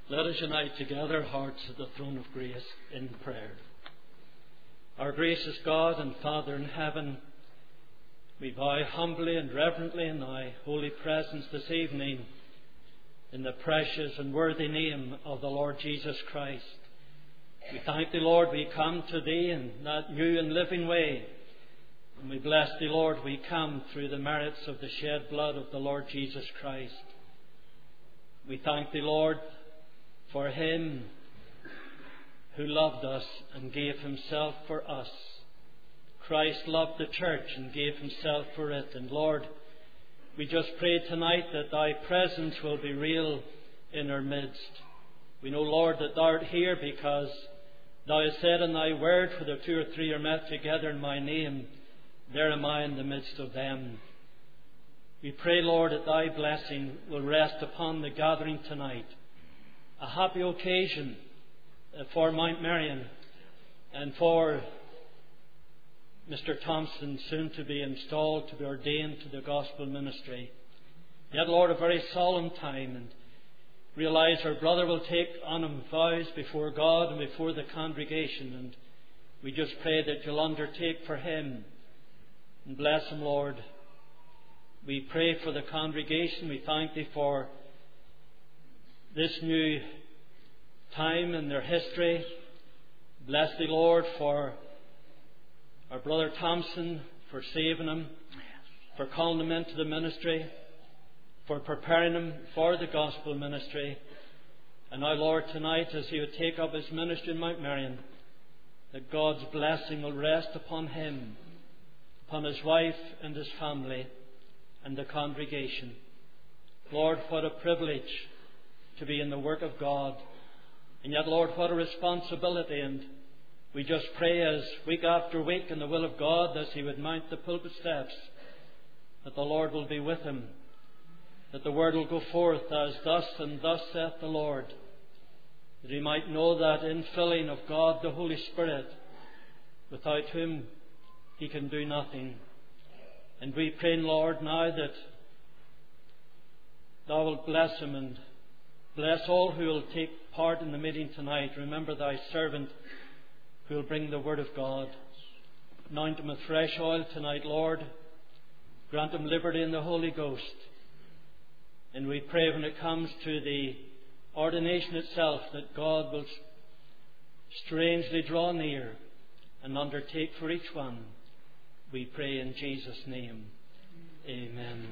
Let us unite together hearts at the throne of grace in prayer. Our gracious God and Father in heaven, we bow humbly and reverently in Thy holy presence this evening in the precious and worthy name of the Lord Jesus Christ. We thank Thee, Lord, we come to Thee in that new and living way. And we bless Thee, Lord, we come through the merits of the shed blood of the Lord Jesus Christ. We thank Thee, Lord, for Him who loved us and gave Himself for us. Christ loved the church and gave Himself for it. And Lord, we just pray tonight that Thy presence will be real in our midst. We know, Lord, that Thou art here because Thou hast said in Thy word, for the 2 or 3 are met together in My name, there am I in the midst of them. We pray, Lord, that Thy blessing will rest upon the gathering tonight. A happy occasion for Mount Marion and for Mr. Thompson, soon to be installed, to be ordained to the gospel ministry. Yet, Lord, a very solemn time, and realize our brother will take on him vows before God and before the congregation, and we just pray that You'll undertake for him and bless him, Lord. We pray for the congregation. We thank Thee for this new time in their history. Bless Thee, Lord, for our brother Thompson, for saving him, for calling him into the ministry, for preparing him for the gospel ministry. And now, Lord, tonight as he would take up his ministry in Mount Marion, that God's blessing will rest upon him, upon his wife and his family and the congregation. Lord, what a privilege to be in the work of God. And yet, Lord, what a responsibility. And we just pray as week after week in the will of God, as he would mount the pulpit steps, that the Lord will be with him, that the word will go forth as thus and thus saith the Lord, that he might know that infilling of God the Holy Spirit, without whom he can do nothing. And we pray, Lord, now that Thou wilt bless him and bless all who will take part in the meeting tonight. Remember Thy servant who will bring the word of God. Anoint him with fresh oil tonight, Lord. Grant him liberty in the Holy Ghost. And we pray when it comes to the ordination itself, that God will strangely draw near and undertake for each one. We pray in Jesus' name. Amen.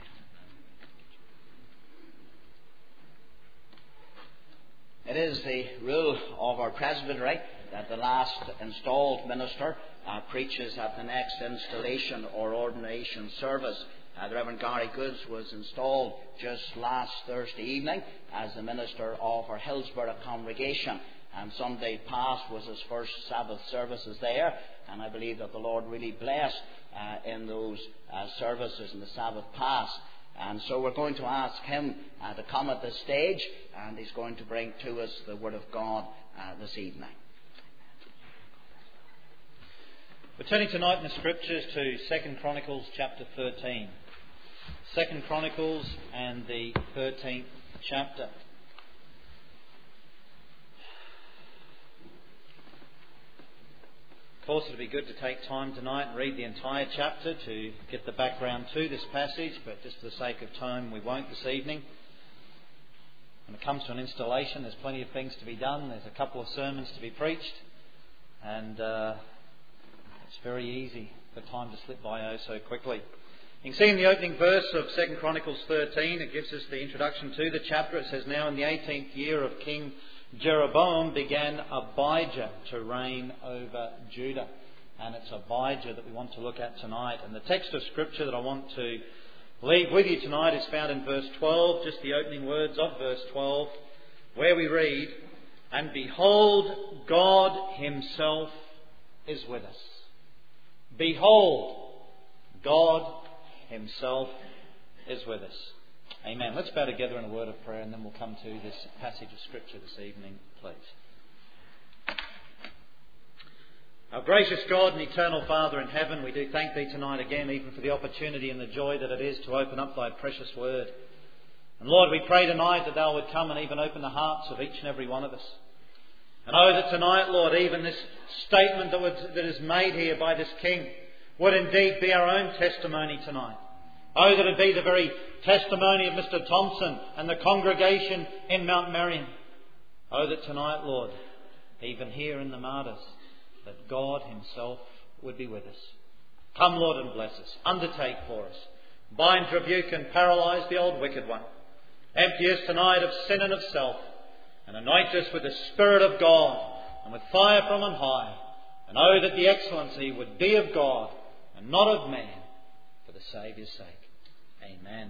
It is the rule of our presbytery that the last installed minister preaches at the next installation or ordination service. The Reverend Gary Goods was installed just last Thursday evening as the minister of our Hillsborough congregation. And Sunday past was his first Sabbath services there, and I believe that the Lord really blessed in those services in the Sabbath past. And so we're going to ask him to come at this stage, and he's going to bring to us the Word of God this evening. We're turning tonight in the Scriptures to 2 Chronicles chapter 13. 2 Chronicles and the 13th chapter. Of course, it would be good to take time tonight and read the entire chapter to get the background to this passage, but just for the sake of time, we won't this evening. When it comes to an installation, there's plenty of things to be done. There's a couple of sermons to be preached, and it's very easy for time to slip by oh so quickly. You can see in the opening verse of 2 Chronicles 13, it gives us the introduction to the chapter. It says, "Now in the 18th year of King Jeroboam began Abijah to reign over Judah." And it's Abijah that we want to look at tonight. And the text of Scripture that I want to leave with you tonight is found in verse 12, just the opening words of verse 12, where we read, "And behold, God Himself is with us." Behold, God Himself is with us. Amen. Let's bow together in a word of prayer, and then we'll come to this passage of Scripture this evening, please. Our gracious God and eternal Father in heaven, we do thank Thee tonight again, even for the opportunity and the joy that it is to open up Thy precious word. And Lord, we pray tonight that Thou would come and even open the hearts of each and every one of us. And oh, that tonight, Lord, even this statement that is made here by this King would indeed be our own testimony tonight. Oh, that it be the very testimony of Mr. Thompson and the congregation in Mount Marion. Oh, that tonight, Lord, even here in the martyrs, that God Himself would be with us. Come, Lord, and bless us. Undertake for us. Bind, rebuke and paralyse the old wicked one. Empty us tonight of sin and of self, and anoint us with the Spirit of God and with fire from on high. And oh, that the excellency would be of God and not of man, for the Saviour's sake. Amen.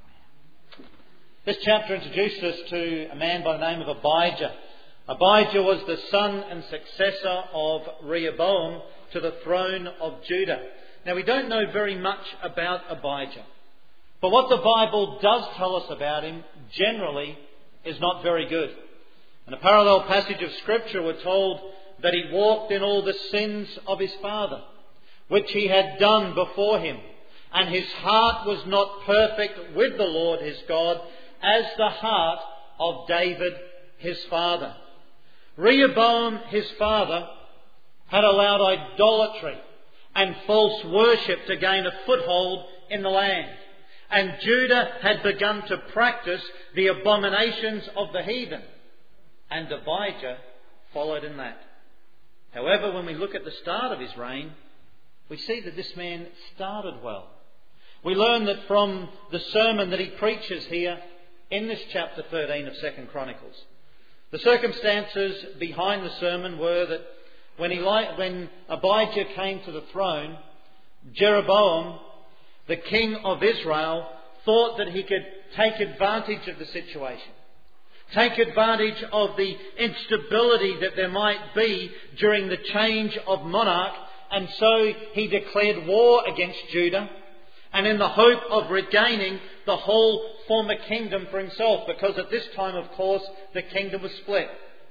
This chapter introduces us to a man by the name of Abijah. Abijah was the son and successor of Rehoboam to the throne of Judah. Now, we don't know very much about Abijah, but what the Bible does tell us about him generally is not very good. In a parallel passage of Scripture, we're told that he walked in all the sins of his father, which he had done before him, and his heart was not perfect with the Lord his God, as the heart of David his father. Rehoboam his father had allowed idolatry and false worship to gain a foothold in the land, and Judah had begun to practice the abominations of the heathen, and Abijah followed in that. However, when we look at the start of his reign, we see that this man started well. We learn that from the sermon that he preaches here in this chapter 13 of 2 Chronicles. The circumstances behind the sermon were that when Abijah came to the throne, Jeroboam, the king of Israel, thought that he could take advantage of the situation. Take advantage of the instability that there might be during the change of monarch, and so he declared war against Judah, and in the hope of regaining the whole former kingdom for himself, because at this time, of course, the kingdom was split.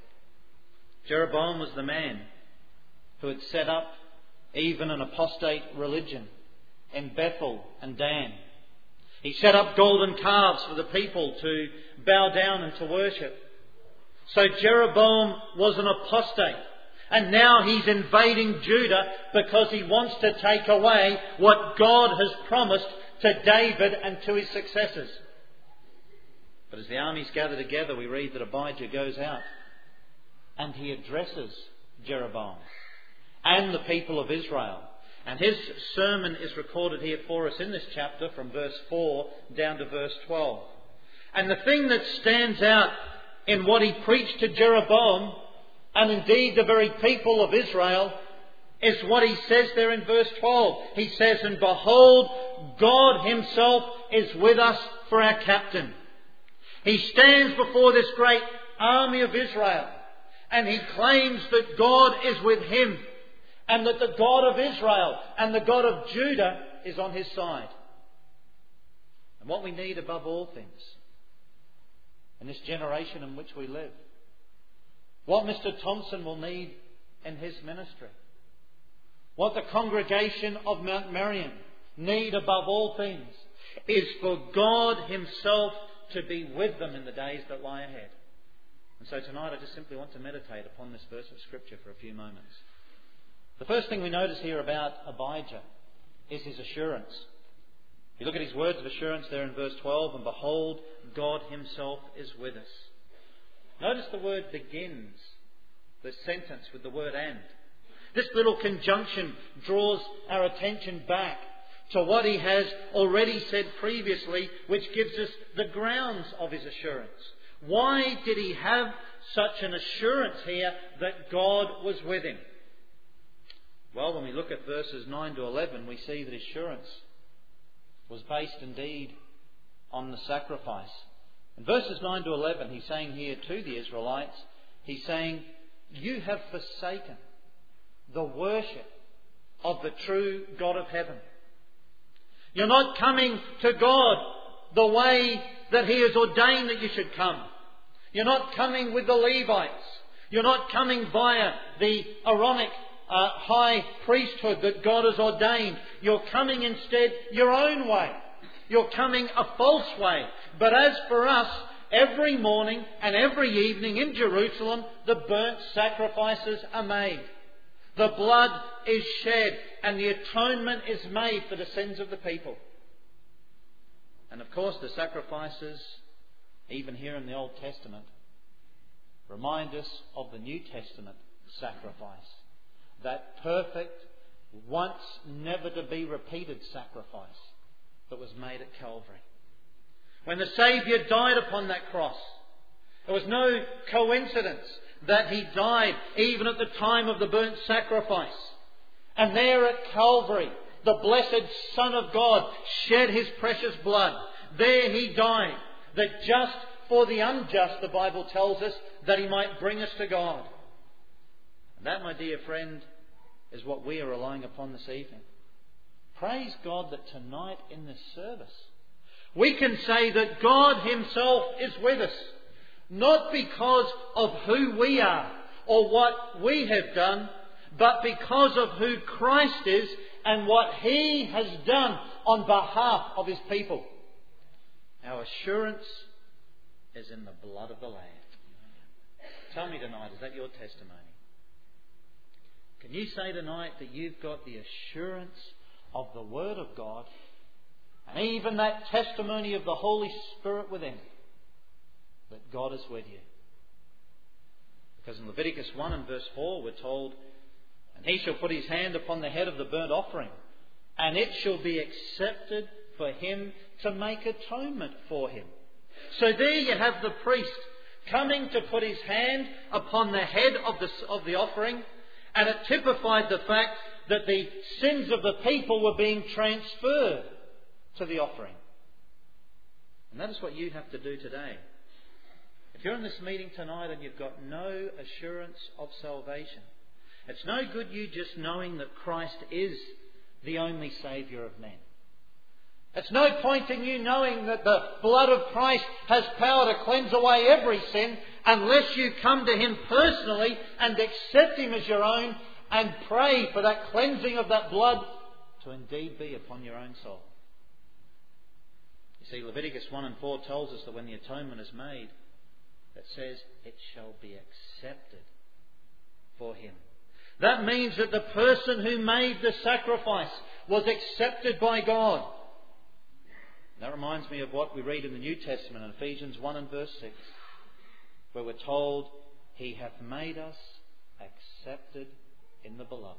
Jeroboam was the man who had set up even an apostate religion in Bethel and Dan. He set up golden calves for the people to bow down and to worship. So Jeroboam was an apostate. And now he's invading Judah because he wants to take away what God has promised to David and to his successors. But as the armies gather together, we read that Abijah goes out and he addresses Jeroboam and the people of Israel. And his sermon is recorded here for us in this chapter from verse 4 down to verse 12. And the thing that stands out in what he preached to Jeroboam, and indeed the very people of Israel, is what he says there in verse 12. He says, "And behold, God Himself is with us for our captain." He stands before this great army of Israel and he claims that God is with him, and that the God of Israel and the God of Judah is on his side. And what we need above all things in this generation in which we live, what Mr. Thompson will need in his ministry, what the congregation of Mount Marion need above all things, is for God Himself to be with them in the days that lie ahead. And so tonight I just simply want to meditate upon this verse of Scripture for a few moments. The first thing we notice here about Abijah is his assurance. You look at his words of assurance there in verse 12, "And behold, God Himself is with us." Notice the word begins the sentence with the word "and." This little conjunction draws our attention back to what he has already said previously, which gives us the grounds of his assurance. Why did he have such an assurance here that God was with him? Well, when we look at verses 9 to 11, we see that assurance was based indeed on the sacrifice. In verses 9 to 11, he's saying here to the Israelites, he's saying, "You have forsaken the worship of the true God of heaven." You're not coming to God the way that He has ordained that you should come. You're not coming with the Levites. You're not coming via the Aaronic high priesthood that God has ordained. You're coming instead your own way. You're coming a false way. But as for us, every morning and every evening in Jerusalem, the burnt sacrifices are made. The blood is shed and the atonement is made for the sins of the people. And of course the sacrifices, even here in the Old Testament, remind us of the New Testament sacrifice. That perfect, once never to be repeated sacrifice that was made at Calvary. When the Saviour died upon that cross, it was no coincidence that He died even at the time of the burnt sacrifice. And there at Calvary, the blessed Son of God shed His precious blood. There He died, that just for the unjust, the Bible tells us, that He might bring us to God. And that, my dear friend, is what we are relying upon this evening. Praise God that tonight in this service we can say that God Himself is with us. Not because of who we are or what we have done, but because of who Christ is and what He has done on behalf of His people. Our assurance is in the blood of the Lamb. Tell me tonight, is that your testimony? Can you say tonight that you've got the assurance of the Word of God and even that testimony of the Holy Spirit within, that God is with you? Because in Leviticus 1 and verse 4 we're told, "And he shall put his hand upon the head of the burnt offering, and it shall be accepted for him to make atonement for him." So there you have the priest coming to put his hand upon the head of the offering, and it typified the fact that the sins of the people were being transferred to the offering. And that is what you have to do today. If you're in this meeting tonight and you've got no assurance of salvation, it's no good you just knowing that Christ is the only Saviour of men. It's no point in you knowing that the blood of Christ has power to cleanse away every sin unless you come to Him personally and accept Him as your own and pray for that cleansing of that blood to indeed be upon your own soul. You see, Leviticus 1 and 4 tells us that when the atonement is made, it says it shall be accepted for him. That means that the person who made the sacrifice was accepted by God. That reminds me of what we read in the New Testament in Ephesians 1 and verse 6, where we're told, "He hath made us accepted in the Beloved."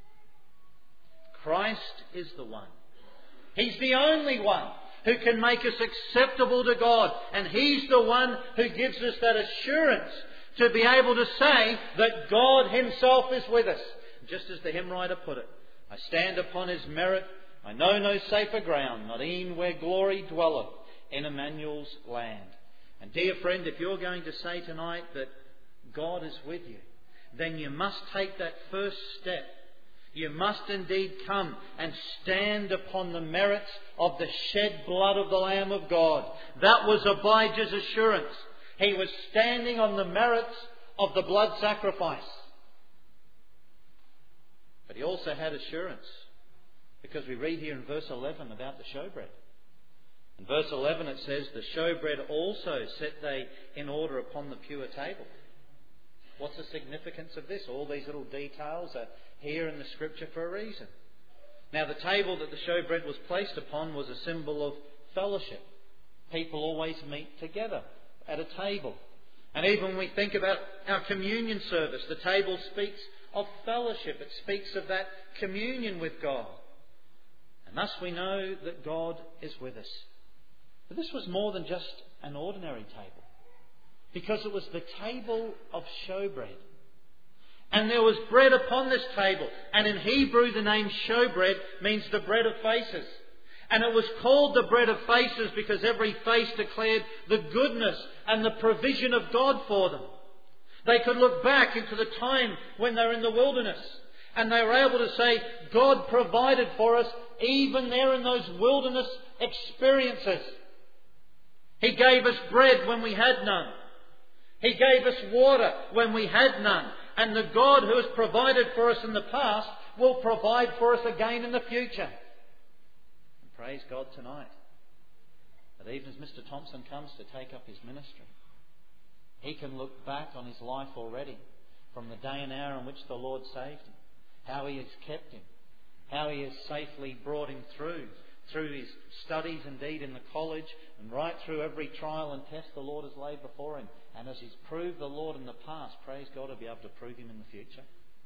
Christ is the one. He's the only one who can make us acceptable to God. And He's the one who gives us that assurance to be able to say that God Himself is with us. Just as the hymn writer put it, "I stand upon His merit, I know no safer ground, not e'en where glory dwelleth in Emmanuel's land." And dear friend, if you're going to say tonight that God is with you, then you must take that first step. You must indeed come and stand upon the merits of the shed blood of the Lamb of God. That was Abijah's assurance. He was standing on the merits of the blood sacrifice. But he also had assurance, because we read here in verse 11 about the showbread. In verse 11 it says, "The showbread also set they in order upon the pure table." What's the significance of this? All these little details are here in the Scripture for a reason. Now, the table that the showbread was placed upon was a symbol of fellowship. People always meet together at a table. And even when we think about our communion service, the table speaks of fellowship. It speaks of that communion with God. And thus we know that God is with us. But this was more than just an ordinary table, because it was the table of showbread. And there was bread upon this table. And in Hebrew the name showbread means the bread of faces. And it was called the bread of faces because every face declared the goodness and the provision of God for them. They could look back into the time when they were in the wilderness, and they were able to say, God provided for us even there in those wilderness experiences. He gave us bread when we had none. He gave us water when we had none. And the God who has provided for us in the past will provide for us again in the future. And praise God tonight That even as Mr. Thompson comes to take up his ministry, he can look back on his life already from the day and hour in which the Lord saved him, how he has kept him, how he has safely brought him through his studies indeed in the college, and right through every trial and test the Lord has laid before him. And as he's proved the Lord in the past, praise God, he'll be able to prove him in the future.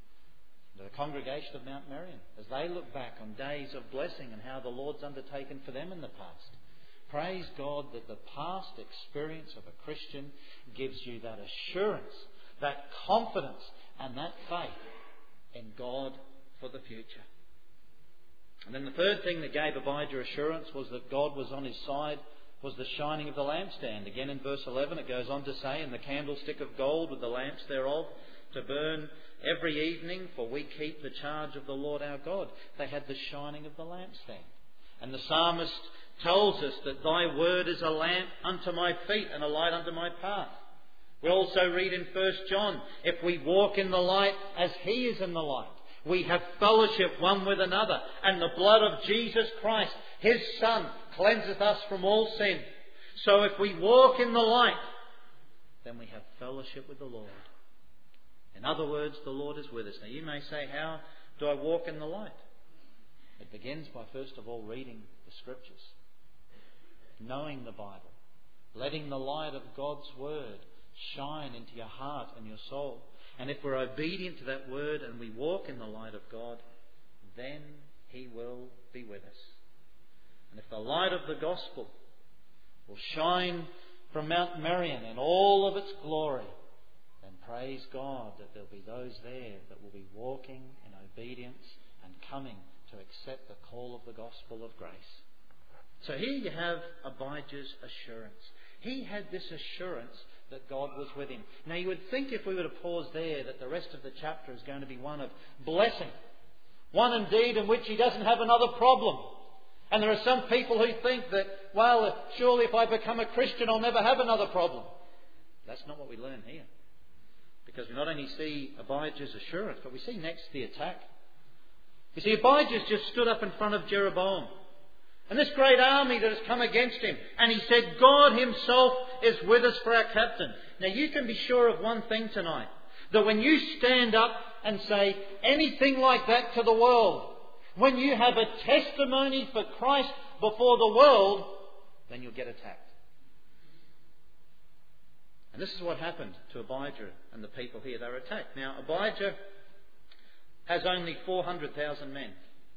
To the congregation of Mount Merion, as they look back on days of blessing and how the Lord's undertaken for them in the past, praise God that the past experience of a Christian gives you that assurance, that confidence and that faith in God for the future. And then the third thing that gave Abijah assurance was that God was on his side, was the shining of the lampstand. Again in verse 11 it goes on to say, "And the candlestick of gold with the lamps thereof to burn every evening, for we keep the charge of the Lord our God." They had the shining of the lampstand. And the psalmist tells us that thy word is a lamp unto my feet and a light unto my path. We also read in 1 John, if we walk in the light as he is in the light, we have fellowship one with another, and the blood of Jesus Christ, his Son, cleanseth us from all sin. So if we walk in the light, then we have fellowship with the Lord. In other words, the Lord is with us. Now you may say, how do I walk in the light? It begins by first of all reading the Scriptures, knowing the Bible, letting the light of God's Word shine into your heart and your soul. And if we're obedient to that Word and we walk in the light of God, then he will be with us. And if the light of the Gospel will shine from Mount Merion in all of its glory, then praise God that there'll be those there that will be walking in obedience and coming to accept the call of the gospel of grace. So here you have Abijah's assurance. He had this assurance that God was with him. Now you would think, if we were to pause there, that the rest of the chapter is going to be one of blessing. One indeed in which he doesn't have another problem. And there are some people who think that, well, surely if I become a Christian I'll never have another problem. That's not what we learn here. Because we not only see Abijah's assurance, but we see next the attack. You see, Abijah's just stood up in front of Jeroboam. And this great army that has come against him. And he said, God himself is with us for our captain. Now you can be sure of one thing tonight. That when you stand up and say anything like that to the world, when you have a testimony for Christ before the world, then you'll get attacked. And this is what happened to Abijah and the people here. They were attacked. Now Abijah has only 400,000 men.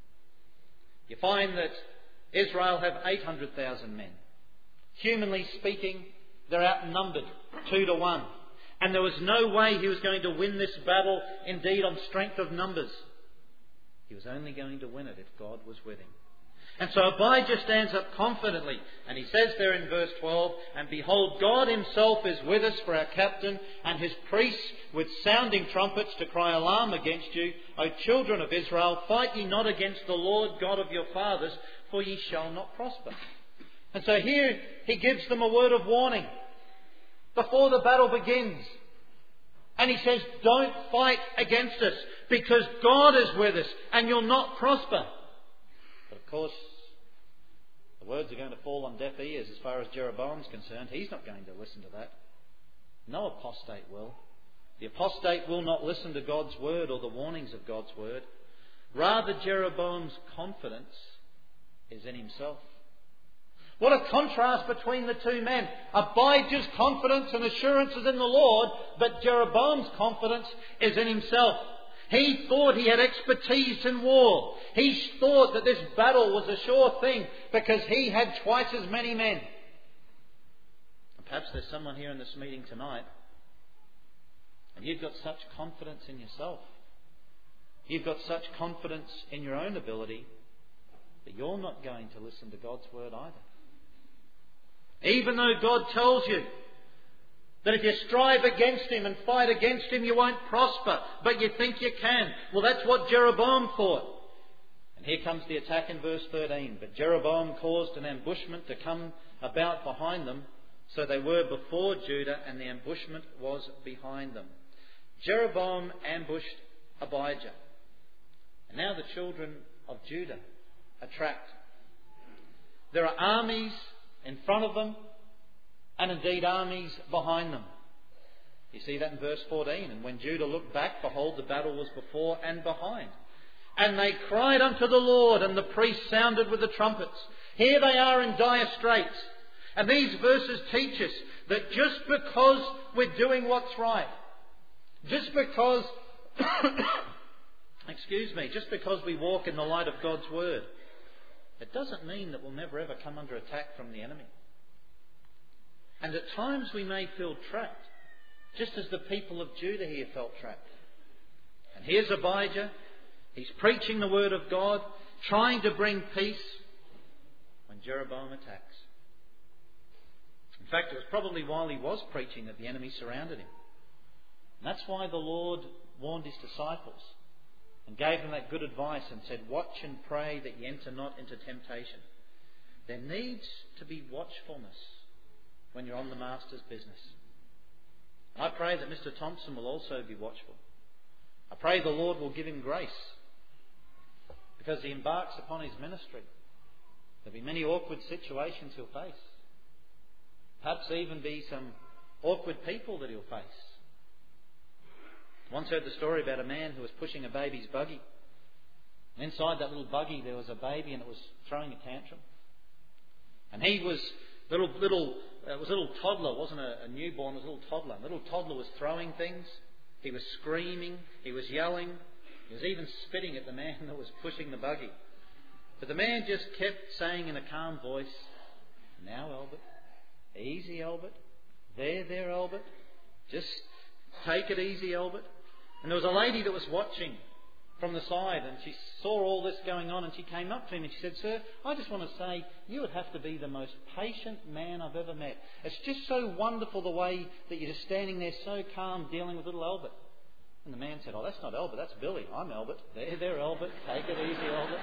You find that Israel have 800,000 men. Humanly speaking, they're outnumbered 2-1. And there was no way he was going to win this battle, indeed, on strength of numbers. He was only going to win it if God was with him. And so Abijah stands up confidently, and he says there in verse 12, "And behold, God himself is with us for our captain, and his priests with sounding trumpets to cry alarm against you. O children of Israel, fight ye not against the Lord God of your fathers, for ye shall not prosper." And so here he gives them a word of warning before the battle begins. And he says, don't fight against us, because God is with us and you'll not prosper. But of course, the words are going to fall on deaf ears as far as Jeroboam's concerned. He's not going to listen to that. No apostate will. The apostate will not listen to God's word or the warnings of God's word. Rather, Jeroboam's confidence is in himself. What a contrast between the two men. Abijah's confidence and assurance is in the Lord, but Jeroboam's confidence is in himself. He thought he had expertise in war. He thought that this battle was a sure thing because he had twice as many men. And perhaps there's someone here in this meeting tonight and you've got such confidence in yourself. You've got such confidence in your own ability that you're not going to listen to God's word either. Even though God tells you that if you strive against him and fight against him, you won't prosper, but you think you can. Well, that's what Jeroboam thought. And here comes the attack in verse 13. But Jeroboam caused an ambushment to come about behind them, so they were before Judah, and the ambushment was behind them. Jeroboam ambushed Abijah. And now the children of Judah are trapped. There are armies in front of them, and indeed armies behind them. You see that in verse 14. And when Judah looked back, behold, the battle was before and behind. And they cried unto the Lord, and the priests sounded with the trumpets. Here they are in dire straits. And these verses teach us that just because we're doing what's right, just because, just because we walk in the light of God's Word, it doesn't mean that we'll never ever come under attack from the enemy. And at times we may feel trapped, just as the people of Judah here felt trapped. And here's Abijah. He's preaching the Word of God, trying to bring peace, when Jeroboam attacks. In fact, it was probably while he was preaching that the enemy surrounded him. And that's why the Lord warned his disciples and gave them that good advice and said, watch and pray that ye enter not into temptation. There needs to be watchfulness when you're on the Master's business. I pray that Mr. Thompson will also be watchful. I pray the Lord will give him grace because he embarks upon his ministry. There'll be many awkward situations he'll face. Perhaps even be some awkward people that he'll face. Once heard the story about a man who was pushing a baby's buggy. And inside that little buggy there was a baby and it was throwing a tantrum. And he was it was a little toddler, wasn't a newborn, it was a little toddler. And the little toddler was throwing things. He was screaming. He was yelling. He was even spitting at the man that was pushing the buggy. But the man just kept saying in a calm voice, now, Albert. Easy, Albert. There, Albert. Just take it easy, Albert. And there was a lady that was watching from the side, and she saw all this going on, and she came up to him and she said, Sir, I just want to say you would have to be the most patient man I've ever met. It's just so wonderful the way that you're just standing there so calm dealing with little Albert. And the man said, oh, that's not Albert, that's Billy. I'm Albert. There, Albert. Take it easy, Albert.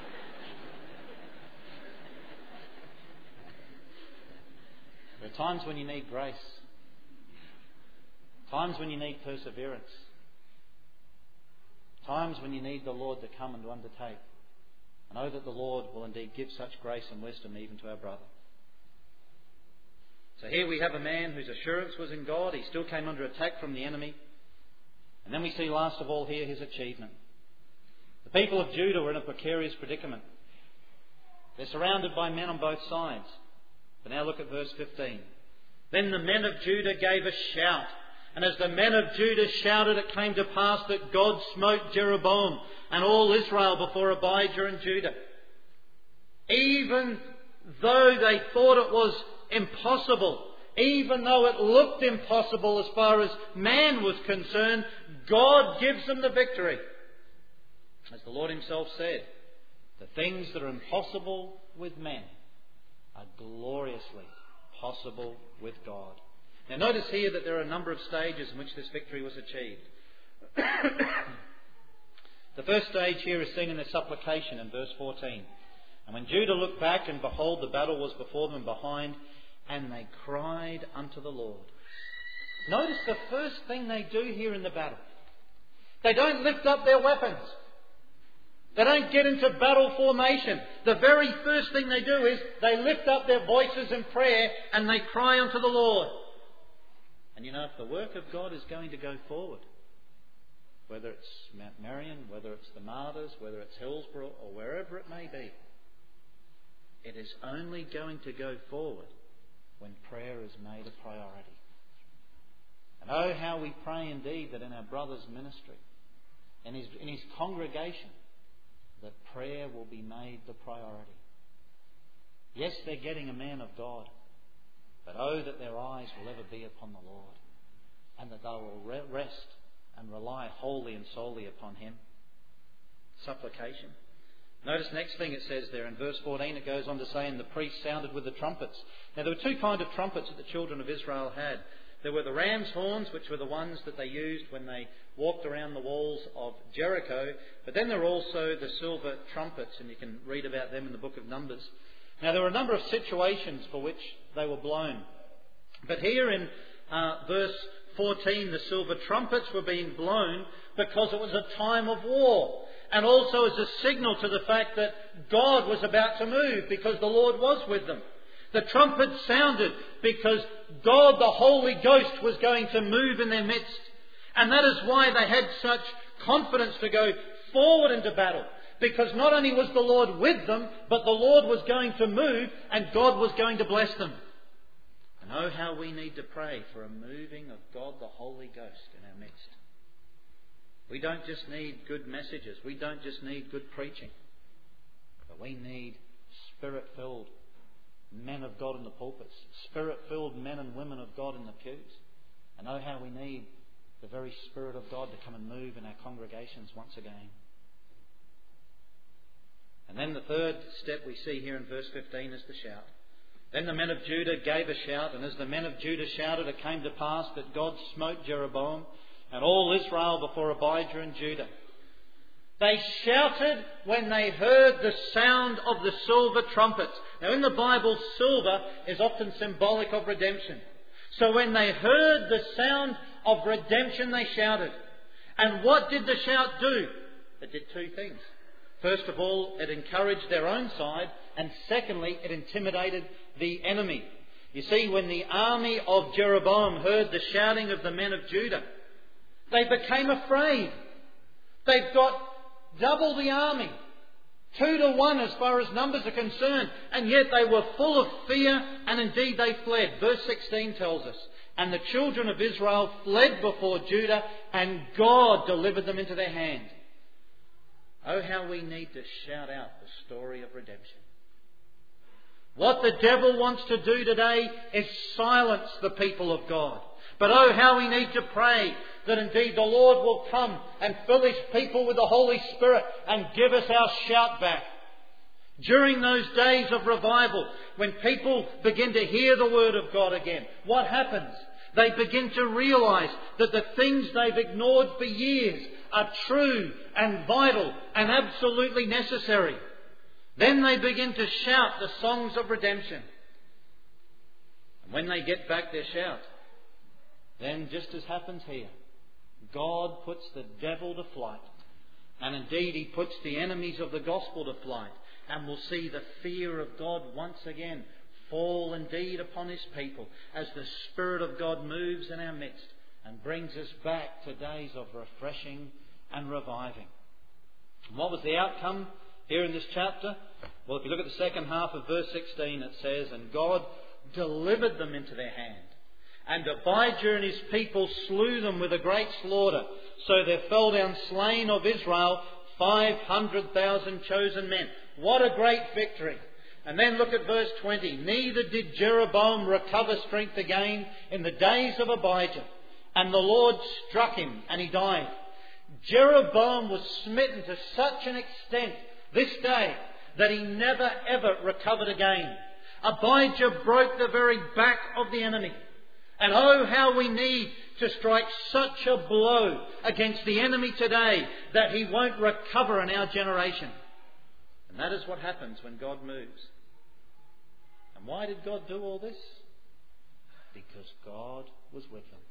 There are times when you need grace. Times when you need perseverance. Times when you need the Lord to come and to undertake. I know that the Lord will indeed give such grace and wisdom even to our brother. So here we have a man whose assurance was in God. He still came under attack from the enemy. And then we see last of all here his achievement. The people of Judah were in a precarious predicament. They're surrounded by men on both sides. But now look at verse 15. Then the men of Judah gave a shout. And as the men of Judah shouted, it came to pass that God smote Jeroboam and all Israel before Abijah and Judah. Even though they thought it was impossible, even though it looked impossible as far as man was concerned, God gives them the victory. As the Lord himself said, the things that are impossible with men are gloriously possible with God. Now notice here that there are a number of stages in which this victory was achieved. The first stage here is seen in the supplication in verse 14. And when Judah looked back, and behold, the battle was before them and behind, and they cried unto the Lord. Notice the first thing they do here in the battle. They don't lift up their weapons. They don't get into battle formation. The very first thing they do is they lift up their voices in prayer and they cry unto the Lord. And you know, if the work of God is going to go forward, whether it's Mount Marion, whether it's the Martyrs, whether it's Hillsborough or wherever it may be, it is only going to go forward when prayer is made a priority. And oh, how we pray indeed that in our brother's ministry, in his congregation, that prayer will be made the priority. Yes, they're getting a man of God, but oh, that their eyes will ever be upon the Lord, and that they will rest and rely wholly and solely upon Him. Supplication. Notice next thing it says there in verse 14, it goes on to say, and the priests sounded with the trumpets. Now there were two kinds of trumpets that the children of Israel had. There were the ram's horns, which were the ones that they used when they walked around the walls of Jericho. But then there were also the silver trumpets, and you can read about them in the book of Numbers. Now there were a number of situations for which they were blown. But here in verse 14, the silver trumpets were being blown because it was a time of war. And also as a signal to the fact that God was about to move because the Lord was with them. The trumpet sounded because God the Holy Ghost was going to move in their midst. And that is why they had such confidence to go forward into battle. Because not only was the Lord with them, but the Lord was going to move and God was going to bless them. And oh, how we need to pray for a moving of God the Holy Ghost in our midst. We don't just need good messages. We don't just need good preaching. But we need Spirit-filled men of God in the pulpits. Spirit-filled men and women of God in the pews. And oh, how we need the very Spirit of God to come and move in our congregations once again. And then the third step we see here in verse 15 is the shout. Then the men of Judah gave a shout, and as the men of Judah shouted, it came to pass that God smote Jeroboam and all Israel before Abijah and Judah. They shouted when they heard the sound of the silver trumpets. Now in the Bible, silver is often symbolic of redemption. So when they heard the sound of redemption, they shouted. And what did the shout do? It did two things. First of all, it encouraged their own side, and secondly, it intimidated the enemy. You see, when the army of Jeroboam heard the shouting of the men of Judah, they became afraid. They've got double the army, 2-1 as far as numbers are concerned, and yet they were full of fear, and indeed they fled. Verse 16 tells us, and the children of Israel fled before Judah, and God delivered them into their hand. Oh, how we need to shout out the story of redemption. What the devil wants to do today is silence the people of God. But oh, how we need to pray that indeed the Lord will come and fill His people with the Holy Spirit and give us our shout back. During those days of revival, when people begin to hear the Word of God again, what happens? They begin to realise that the things they've ignored for years are true and vital and absolutely necessary. Then they begin to shout the songs of redemption. And when they get back their shout, then just as happens here, God puts the devil to flight. And indeed He puts the enemies of the gospel to flight. And we'll see the fear of God once again fall indeed upon His people as the Spirit of God moves in our midst and brings us back to days of refreshing and reviving. And what was the outcome here in this chapter? Well, if you look at the second half of verse 16, it says, and God delivered them into their hand. And Abijah and his people slew them with a great slaughter. So there fell down slain of Israel 500,000 chosen men. What a great victory. And then look at verse 20. Neither did Jeroboam recover strength again in the days of Abijah. And the Lord struck him and he died. Jeroboam was smitten to such an extent this day that he never ever recovered again. Abijah broke the very back of the enemy. And oh, how we need to strike such a blow against the enemy today that he won't recover in our generation. And that is what happens when God moves. And why did God do all this? Because God was with them.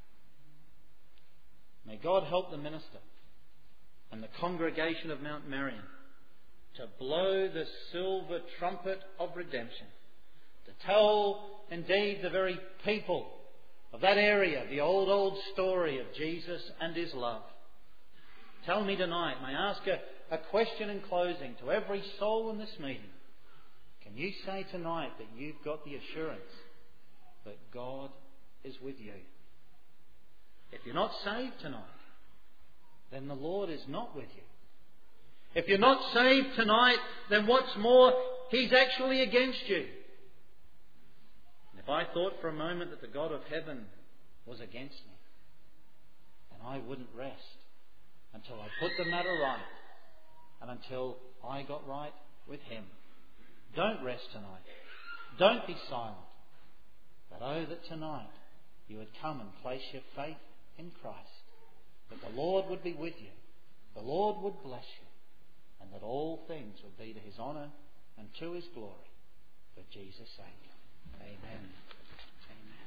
May God help the minister and the congregation of Mount Marion to blow the silver trumpet of redemption, to tell indeed the very people of that area the old story of Jesus and His love. Tell me tonight, may I ask a question in closing to every soul in this meeting. Can you say tonight that you've got the assurance that God is with you? If you're not saved tonight, then the Lord is not with you. If you're not saved tonight, then what's more, He's actually against you. And if I thought for a moment that the God of heaven was against me, then I wouldn't rest until I put the matter right and until I got right with Him. Don't rest tonight. Don't be silent. But oh, that tonight you would come and place your faith in Christ. That the Lord would be with you. The Lord would bless you. And that all things would be to His honour and to His glory. For Jesus' sake. Amen. Amen.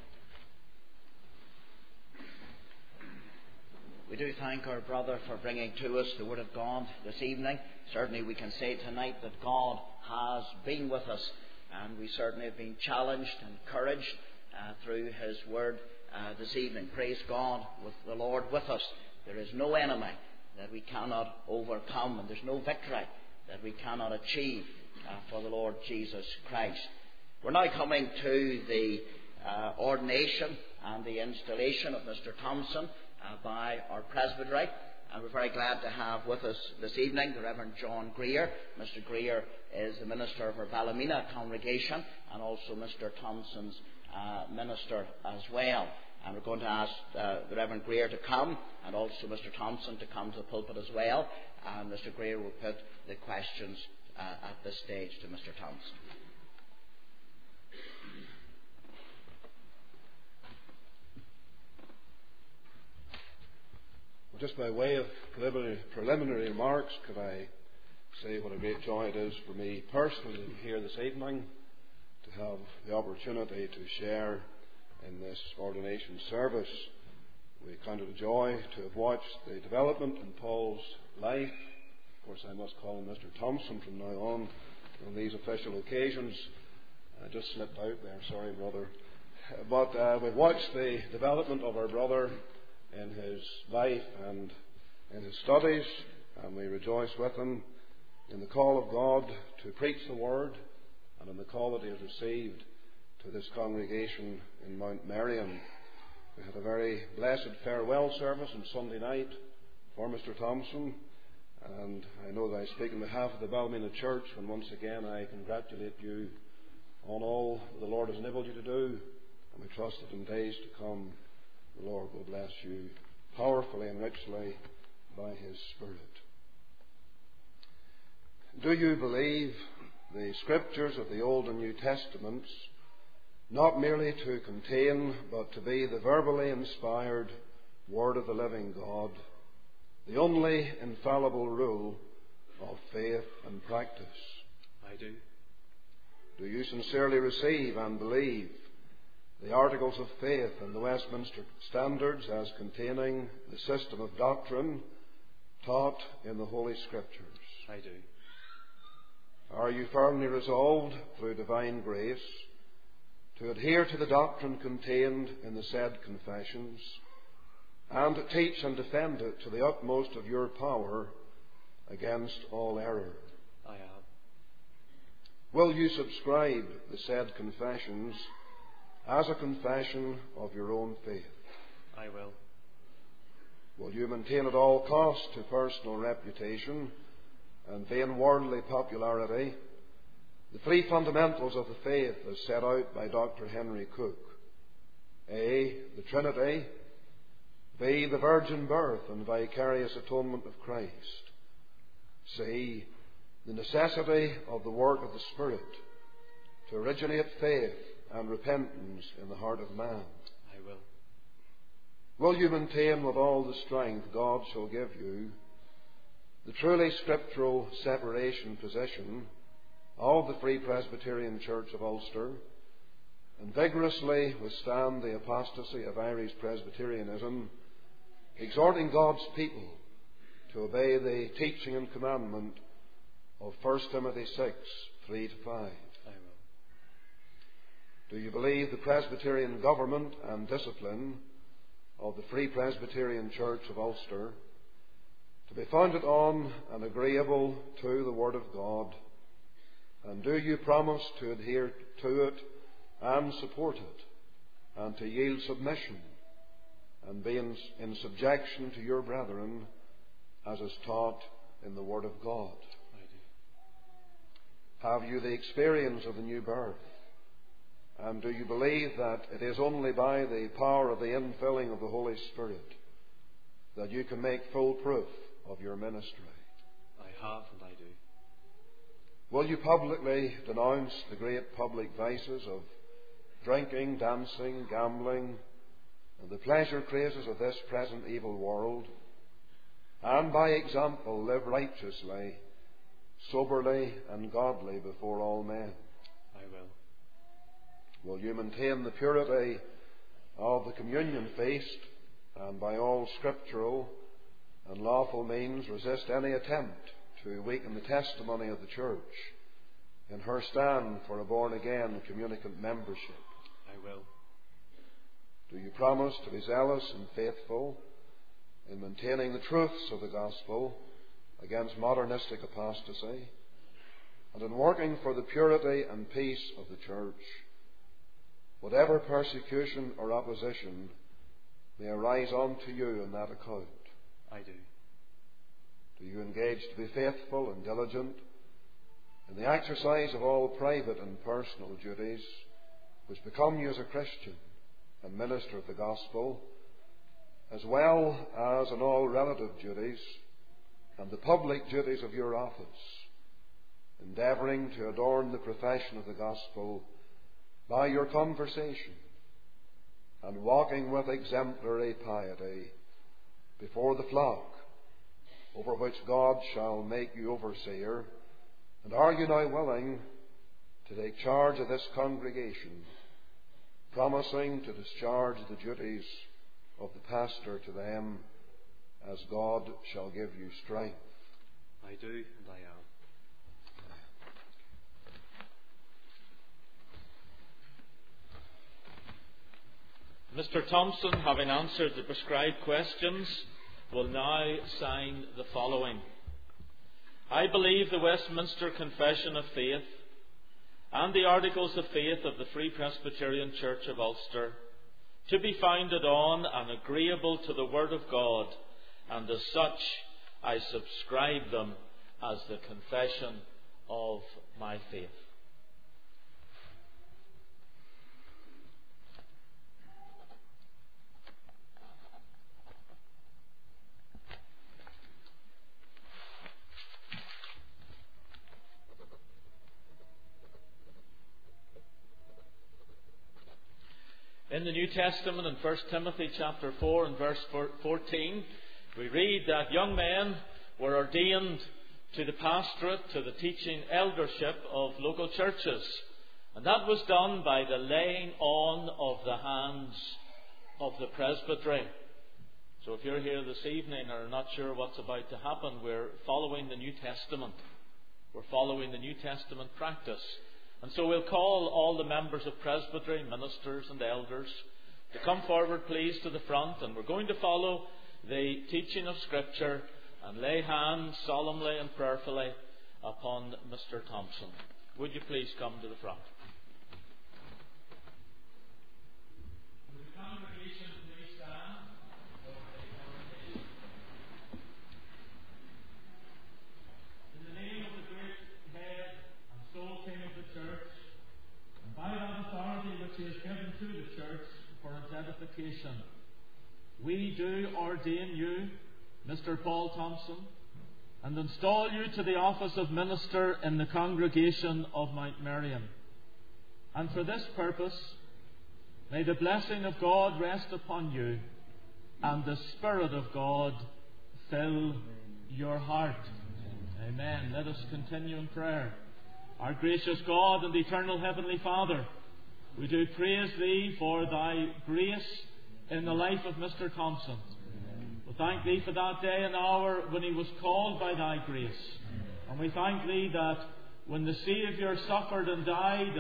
We do thank our brother for bringing to us the Word of God this evening. Certainly we can say tonight that God has been with us and we certainly have been challenged and encouraged through his word this evening. Praise God, with the Lord with us, there is no enemy that we cannot overcome, and there's no victory that we cannot achieve for the Lord Jesus Christ. We're now coming to the ordination and the installation of Mr. Thompson by our presbytery. And we're very glad to have with us this evening the Reverend John Greer. Mr. Greer is the minister of our Ballymena congregation and also Mr. Thompson's minister as well. And we're going to ask the Reverend Greer to come and also Mr. Thompson to come to the pulpit as well. And Mr. Greer will put the questions at this stage to Mr. Thompson. Just by way of preliminary remarks, could I say what a great joy it is for me personally to be here this evening, to have the opportunity to share in this ordination service. We count it a joy to have watched the development in Paul's life. Of course, I must call him Mr. Thompson from now on these official occasions. I just slipped out there, sorry brother. But we've watched the development of our brother in his life and in his studies, and we rejoice with him in the call of God to preach the word and in the call that he has received to this congregation in Mount Merion. We had a very blessed farewell service on Sunday night for Mr. Thompson, and I know that I speak on behalf of the Ballymena Church when once again I congratulate you on all the Lord has enabled you to do, and we trust that in days to come the Lord will bless you powerfully and richly by His Spirit. Do you believe the Scriptures of the Old and New Testaments not merely to contain, but to be the verbally inspired Word of the living God, the only infallible rule of faith and practice? I do. Do you sincerely receive and believe the Articles of Faith and the Westminster Standards as containing the system of doctrine taught in the Holy Scriptures? I do. Are you firmly resolved, through divine grace, to adhere to the doctrine contained in the said confessions, and teach and defend it to the utmost of your power against all error? I am. Will you subscribe the said confessions as a confession of your own faith? I will. Will you maintain at all costs to personal reputation and vain worldly popularity the three fundamentals of the faith as set out by Dr. Henry Cook? A, the Trinity. B, the virgin birth and vicarious atonement of Christ. C, the necessity of the work of the Spirit to originate faith and repentance in the heart of man. I will. Will you maintain with all the strength God shall give you the truly scriptural separation position of the Free Presbyterian Church of Ulster, and vigorously withstand the apostasy of Irish Presbyterianism, exhorting God's people to obey the teaching and commandment of 1 Timothy 6, 3-5? Do you believe the Presbyterian government and discipline of the Free Presbyterian Church of Ulster to be founded on and agreeable to the Word of God? And do you promise to adhere to it and support it, and to yield submission and be in subjection to your brethren as is taught in the Word of God? I do. Have you the experience of the new birth? And do you believe that it is only by the power of the infilling of the Holy Spirit that you can make full proof of your ministry? I have and I do. Will you publicly denounce the great public vices of drinking, dancing, gambling, and the pleasure crazes of this present evil world, and by example live righteously, soberly, and godly before all men? I will. Will you maintain the purity of the communion feast, and by all scriptural and lawful means resist any attempt to weaken the testimony of the Church in her stand for a born-again communicant membership? I will. Do you promise to be zealous and faithful in maintaining the truths of the gospel against modernistic apostasy, and in working for the purity and peace of the church, whatever persecution or opposition may arise unto you on that account? I do. Do you engage to be faithful and diligent in the exercise of all private and personal duties which become you as a Christian and minister of the gospel, as well as in all relative duties and the public duties of your office, endeavouring to adorn the profession of the gospel by your conversation and walking with exemplary piety before the flock over which God shall make you overseer? And are you now willing to take charge of this congregation, promising to discharge the duties of the pastor to them as God shall give you strength? I do, and I am. Mr. Thompson, having answered the prescribed questions, will now sign the following. I believe the Westminster Confession of Faith and the Articles of Faith of the Free Presbyterian Church of Ulster to be founded on and agreeable to the Word of God, and as such I subscribe them as the confession of my faith. In the New Testament, in 1 Timothy chapter 4 and verse 14, we read that young men were ordained to the pastorate, to the teaching eldership of local churches. And that was done by the laying on of the hands of the presbytery. So if you're here this evening and are not sure what's about to happen, we're following the New Testament. We're following the New Testament practice. And so we'll call all the members of presbytery, ministers and elders to come forward, please, to the front. And we're going to follow the teaching of Scripture and lay hands solemnly and prayerfully upon Mr. Thompson. Would you please come to the front? Would the congregation please stand for a congregation? In the name of the great head and sole King of the Church, and by that authority which he has given to the Church for its edification, we do ordain you, Mr. Paul Thompson, and install you to the office of minister in the congregation of Mount Merion. And for this purpose, may the blessing of God rest upon you, and the Spirit of God fill your heart. Amen. Let us continue in prayer. Our gracious God and eternal Heavenly Father, we do praise Thee for Thy grace in the life of Mr. Thompson. We thank Thee for that day and hour when he was called by Thy grace. And we thank Thee that when the Saviour suffered and died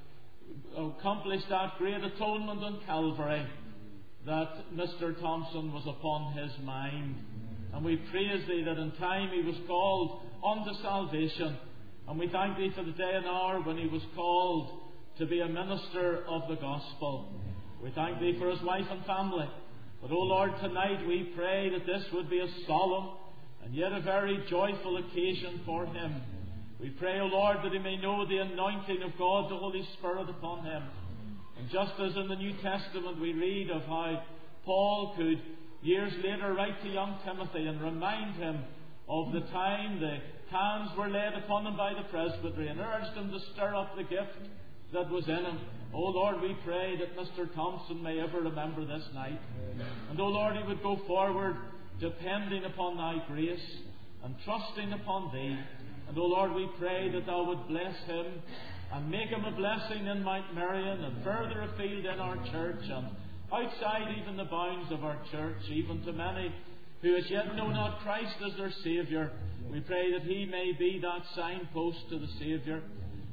and accomplished that great atonement on Calvary, that Mr. Thompson was upon his mind. And we praise Thee that in time he was called unto salvation. And we thank Thee for the day and hour when he was called to be a minister of the gospel. We thank Thee for his wife and family. But, O Lord, tonight we pray that this would be a solemn and yet a very joyful occasion for him. We pray, O Lord, that he may know the anointing of God, the Holy Spirit, upon him. And just as in the New Testament we read of how Paul could years later write to young Timothy and remind him of the time the hands were laid upon him by the presbytery and urged him to stir up the gift that was in him. O Lord, we pray that Mr. Thompson may ever remember this night. And O Lord, he would go forward depending upon Thy grace and trusting upon Thee. And O Lord, we pray that Thou would bless him and make him a blessing in Mount Merion and further afield in our church and outside even the bounds of our church, even to many who as yet know not Christ as their Saviour. We pray that he may be that signpost to the Saviour.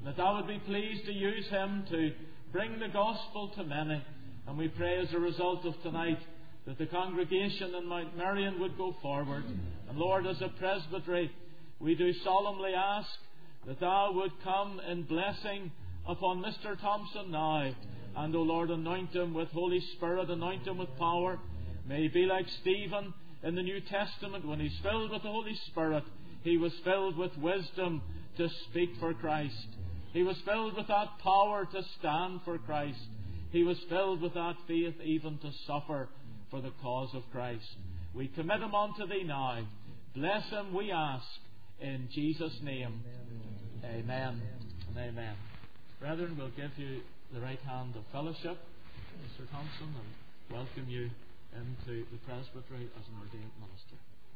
that Thou would be pleased to use him to bring the gospel to many. And we pray as a result of tonight that the congregation in Mount Marion would go forward. And Lord, as a presbytery, we do solemnly ask that Thou would come in blessing upon Mr. Thompson now. And, O Lord, anoint him with Holy Spirit, anoint him with power. May he be like Stephen in the New Testament. When he's filled with the Holy Spirit, he was filled with wisdom to speak for Christ. He was filled with that power to stand for Christ. He was filled with that faith even to suffer for the cause of Christ. We commit him unto Thee now. Bless him, we ask, in Jesus' name. Amen and amen. Brethren, we'll give you the right hand of fellowship, Mr. Thompson, and welcome you into the presbytery as an ordained minister.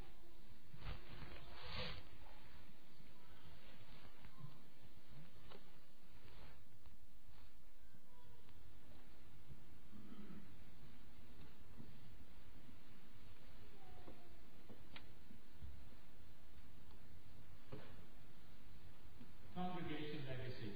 Congregation legacy.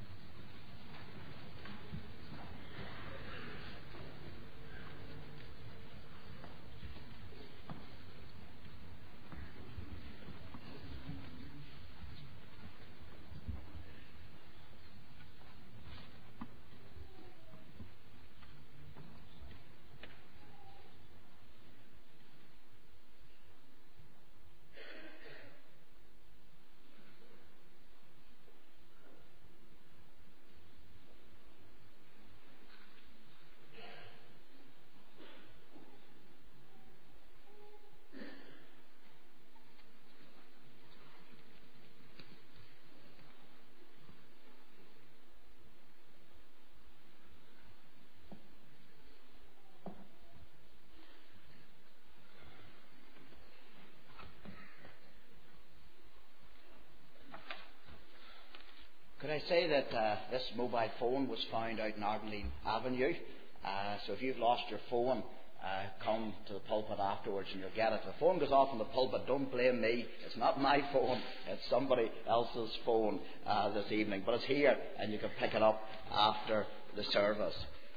Could I say that this mobile phone was found out in Ardenline Avenue? So if you've lost your phone, come to the pulpit afterwards and you'll get it. The phone goes off in the pulpit. Don't blame me. It's not my phone. It's somebody else's phone this evening. But it's here and you can pick it up after the service.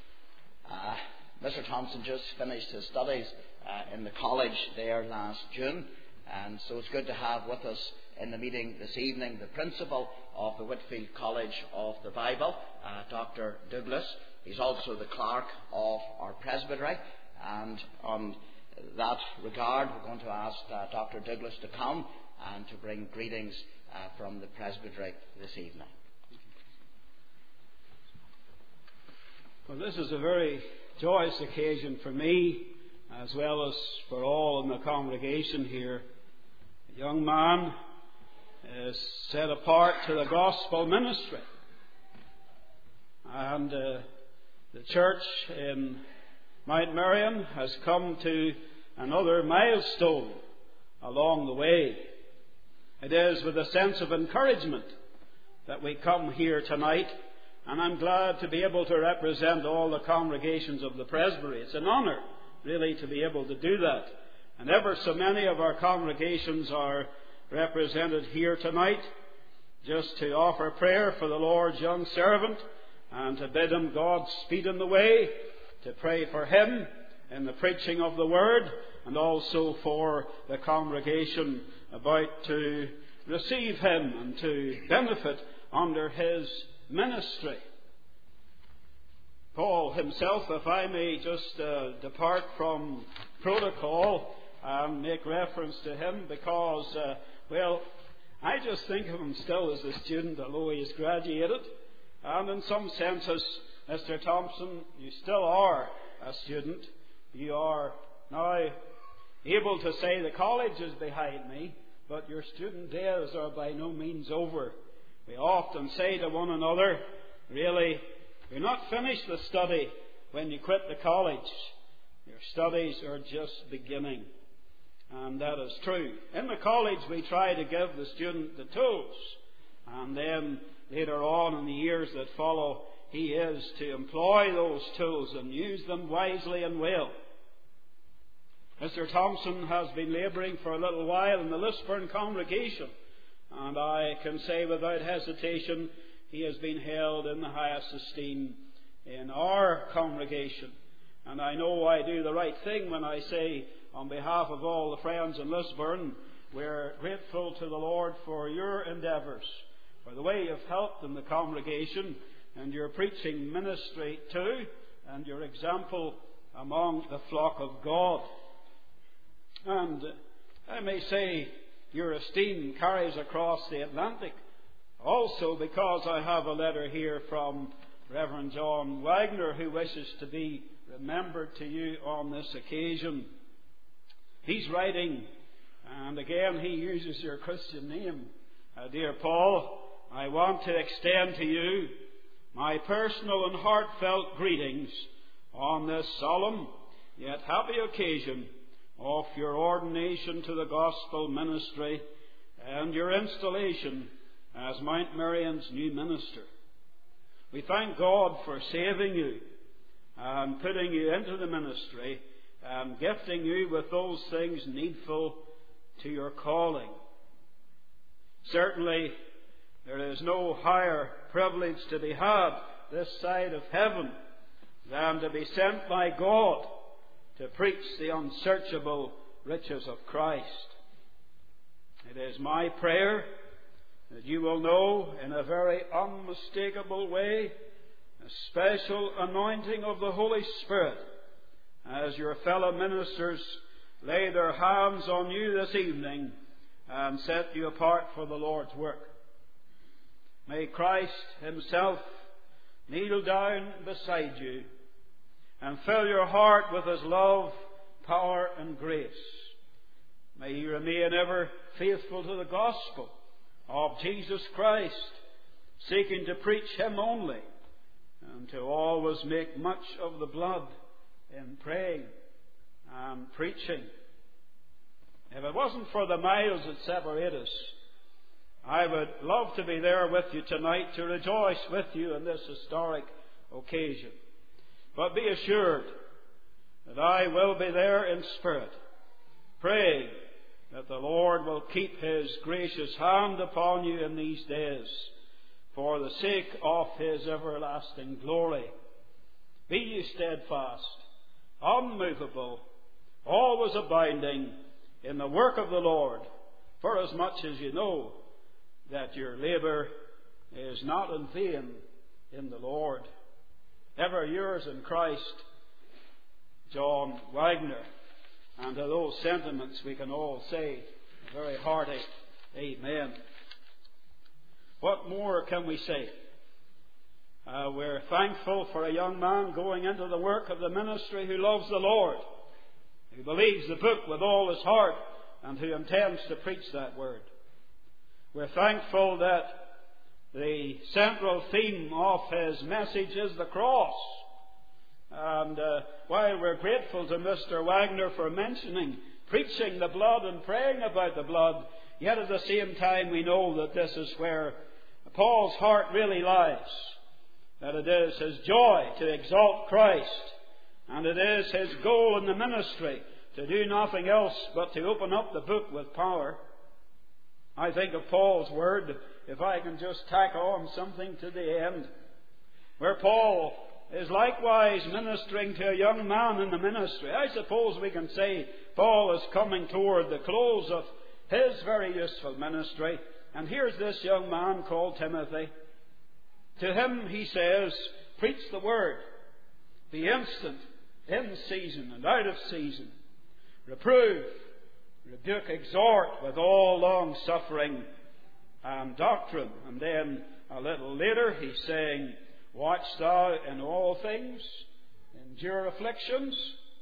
Mr. Thompson just finished his studies in the college there last June. And so it's good to have with us in the meeting this evening the principal of the Whitfield College of the Bible, Dr. Douglas. He's also the clerk of our presbytery, and on that regard we're going to ask Dr. Douglas to come and to bring greetings from the presbytery this evening. Well, this is a very joyous occasion for me as well as for all in the congregation here. A young man is set apart to the gospel ministry, and the church in Mount Marion has come to another milestone along the way. It is with a sense of encouragement that we come here tonight, and I'm glad to be able to represent all the congregations of the presbytery. It's an honour really to be able to do that, and ever so many of our congregations are represented here tonight, just to offer prayer for the Lord's young servant and to bid him Godspeed in the way, to pray for him in the preaching of the word, and also for the congregation about to receive him and to benefit under his ministry. Paul himself, if I may just depart from protocol and make reference to him, because well, I just think of him still as a student, although he has graduated. And in some senses, Mr. Thompson, you still are a student. You are now able to say the college is behind me, but your student days are by no means over. We often say to one another, really, you're not finished the study when you quit the college. Your studies are just beginning. And that is true. In the college we try to give the student the tools, and then later on in the years that follow he is to employ those tools and use them wisely and well. Mr. Thompson has been labouring for a little while in the Lisburn congregation, and I can say without hesitation he has been held in the highest esteem in our congregation. And I know I do the right thing when I say, on behalf of all the friends in Lisburn, we're grateful to the Lord for your endeavours, for the way you've helped in the congregation, and your preaching ministry too, and your example among the flock of God. And I may say your esteem carries across the Atlantic, also because I have a letter here from Reverend John Wagner, who wishes to be remembered to you on this occasion. He's writing, and again he uses your Christian name. Dear Paul, I want to extend to you my personal and heartfelt greetings on this solemn yet happy occasion of your ordination to the gospel ministry and your installation as Mount Merion's new minister. We thank God for saving you and putting you into the ministry and gifting you with those things needful to your calling. Certainly, there is no higher privilege to be had this side of heaven than to be sent by God to preach the unsearchable riches of Christ. It is my prayer that you will know in a very unmistakable way a special anointing of the Holy Spirit as your fellow ministers lay their hands on you this evening and set you apart for the Lord's work. May Christ himself kneel down beside you and fill your heart with his love, power and grace. May you remain ever faithful to the gospel of Jesus Christ, seeking to preach him only, and to always make much of the blood in praying and preaching. If it wasn't for the miles that separate us, I would love to be there with you tonight to rejoice with you in this historic occasion. But be assured that I will be there in spirit, praying that the Lord will keep his gracious hand upon you in these days for the sake of his everlasting glory. Be ye steadfast, unmovable, always abounding in the work of the Lord, for as much as you know that your labour is not in vain in the Lord. Ever yours in Christ, John Wagner. And to those sentiments we can all say a very hearty amen. What more can we say? We're thankful for a young man going into the work of the ministry who loves the Lord, who believes the book with all his heart, and who intends to preach that word. We're thankful that the central theme of his message is the cross. And while we're grateful to Mr. Wagner for mentioning preaching the blood and praying about the blood, yet at the same time we know that this is where Paul's heart really lies. That it is his joy to exalt Christ, and it is his goal in the ministry to do nothing else but to open up the book with power. I think of Paul's word, if I can just tack on something to the end, where Paul is likewise ministering to a young man in the ministry. I suppose we can say Paul is coming toward the close of his very useful ministry. And here's this young man called Timothy. To him he says, preach the word, be instant, in season and out of season, reprove, rebuke, exhort with all long suffering and doctrine. And then a little later he's saying, watch thou in all things, endure afflictions,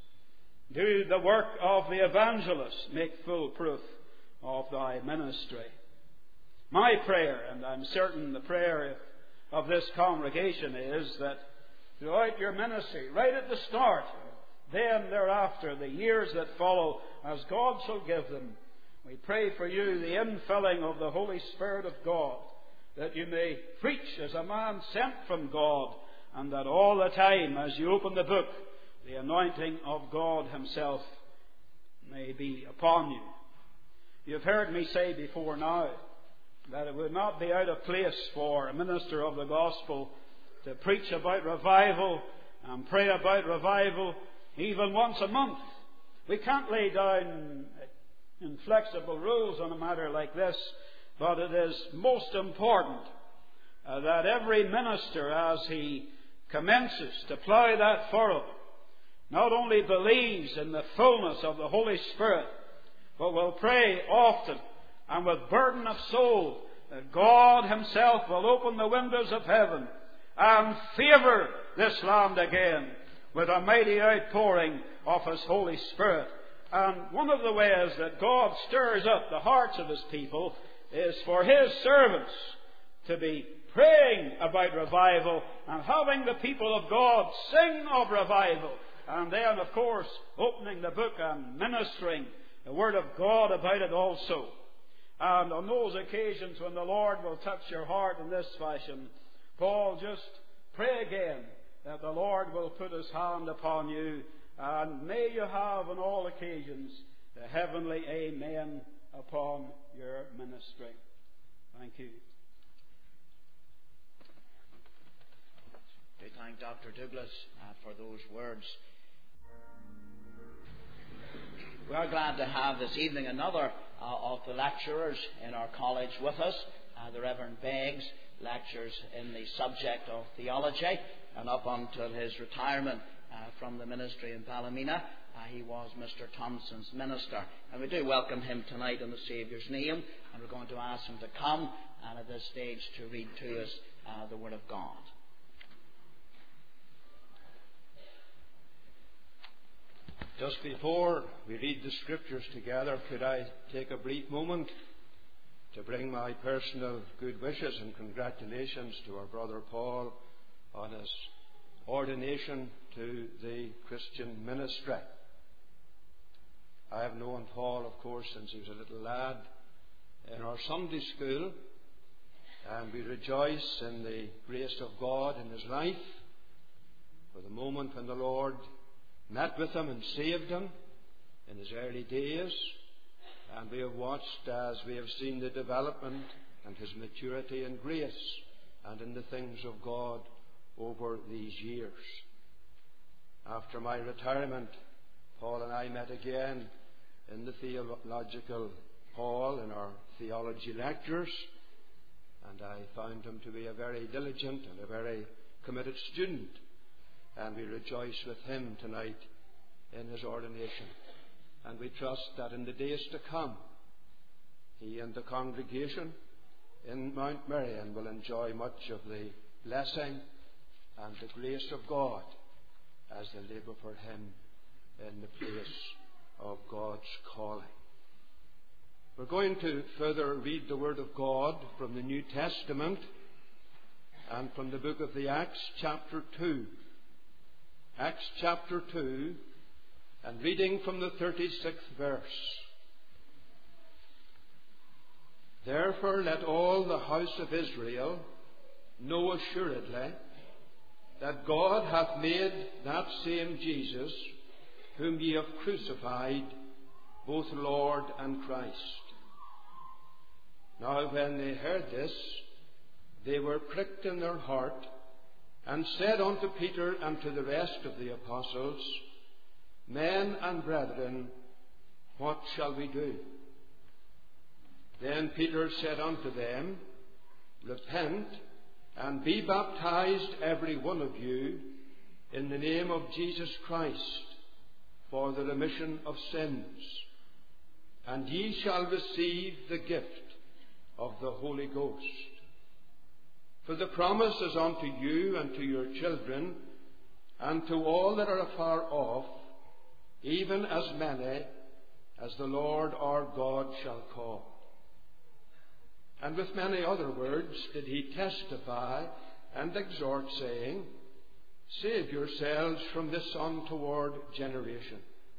do the work of the evangelist, make full proof of thy ministry. My prayer, and I'm certain the prayer of this congregation, is that throughout your ministry, right at the start, then thereafter, the years that follow, as God shall give them, we pray for you the infilling of the Holy Spirit of God, that you may preach as a man sent from God, and that all the time as you open the book, the anointing of God himself may be upon you. You've heard me say before now that it would not be out of place for a minister of the gospel to preach about revival and pray about revival even once a month. We can't lay down inflexible rules on a matter like this, but it is most important that every minister, as he commences to plough that furrow, not only believes in the fullness of the Holy Spirit, but will pray often and with burden of soul that God Himself will open the windows of heaven and favour this land again with a mighty outpouring of His Holy Spirit. And one of the ways that God stirs up the hearts of His people is for His servants to be praying about revival and having the people of God sing of revival. And then, of course, opening the book and ministering the Word of God about it also. And on those occasions when the Lord will touch your heart in this fashion, Paul, just pray again that the Lord will put His hand upon you, and may you have on all occasions the heavenly amen upon your ministry. Thank you. We thank Dr. Douglas for those words. We are glad to have this evening another of the lecturers in our college with us. The Reverend Beggs lectures in the subject of theology, and up until his retirement from the ministry in Ballymena, he was Mr. Thompson's minister. And we do welcome him tonight in the Saviour's name, and we're going to ask him to come and at this stage to read to us the Word of God. Just before we read the Scriptures together, could I take a brief moment to bring my personal good wishes and congratulations to our brother Paul on his ordination to the Christian ministry. I have known Paul, of course, since he was a little lad in our Sunday school, and we rejoice in the grace of God in his life for the moment when the Lord met with him and saved him in his early days, and we have watched as we have seen the development and his maturity in grace and in the things of God over these years. After my retirement, Paul and I met again in the theological hall in our theology lectures, and I found him to be a very diligent and a very committed student. And we rejoice with him tonight in his ordination. And we trust that in the days to come, he and the congregation in Mount Merion will enjoy much of the blessing and the grace of God as they labour for him in the place of God's calling. We're going to further read the Word of God from the New Testament and from the book of the Acts, chapter 2. Acts chapter 2, and reading from the 36th verse. Therefore let all the house of Israel know assuredly that God hath made that same Jesus, whom ye have crucified, both Lord and Christ. Now when they heard this, they were pricked in their heart, and said unto Peter and to the rest of the apostles, Men and brethren, what shall we do? Then Peter said unto them, Repent, and be baptized every one of you in the name of Jesus Christ for the remission of sins, and ye shall receive the gift of the Holy Ghost. For the promise is unto you and to your children, and to all that are afar off, even as many as the Lord our God shall call. And with many other words did he testify and exhort, saying, Save yourselves from this untoward generation.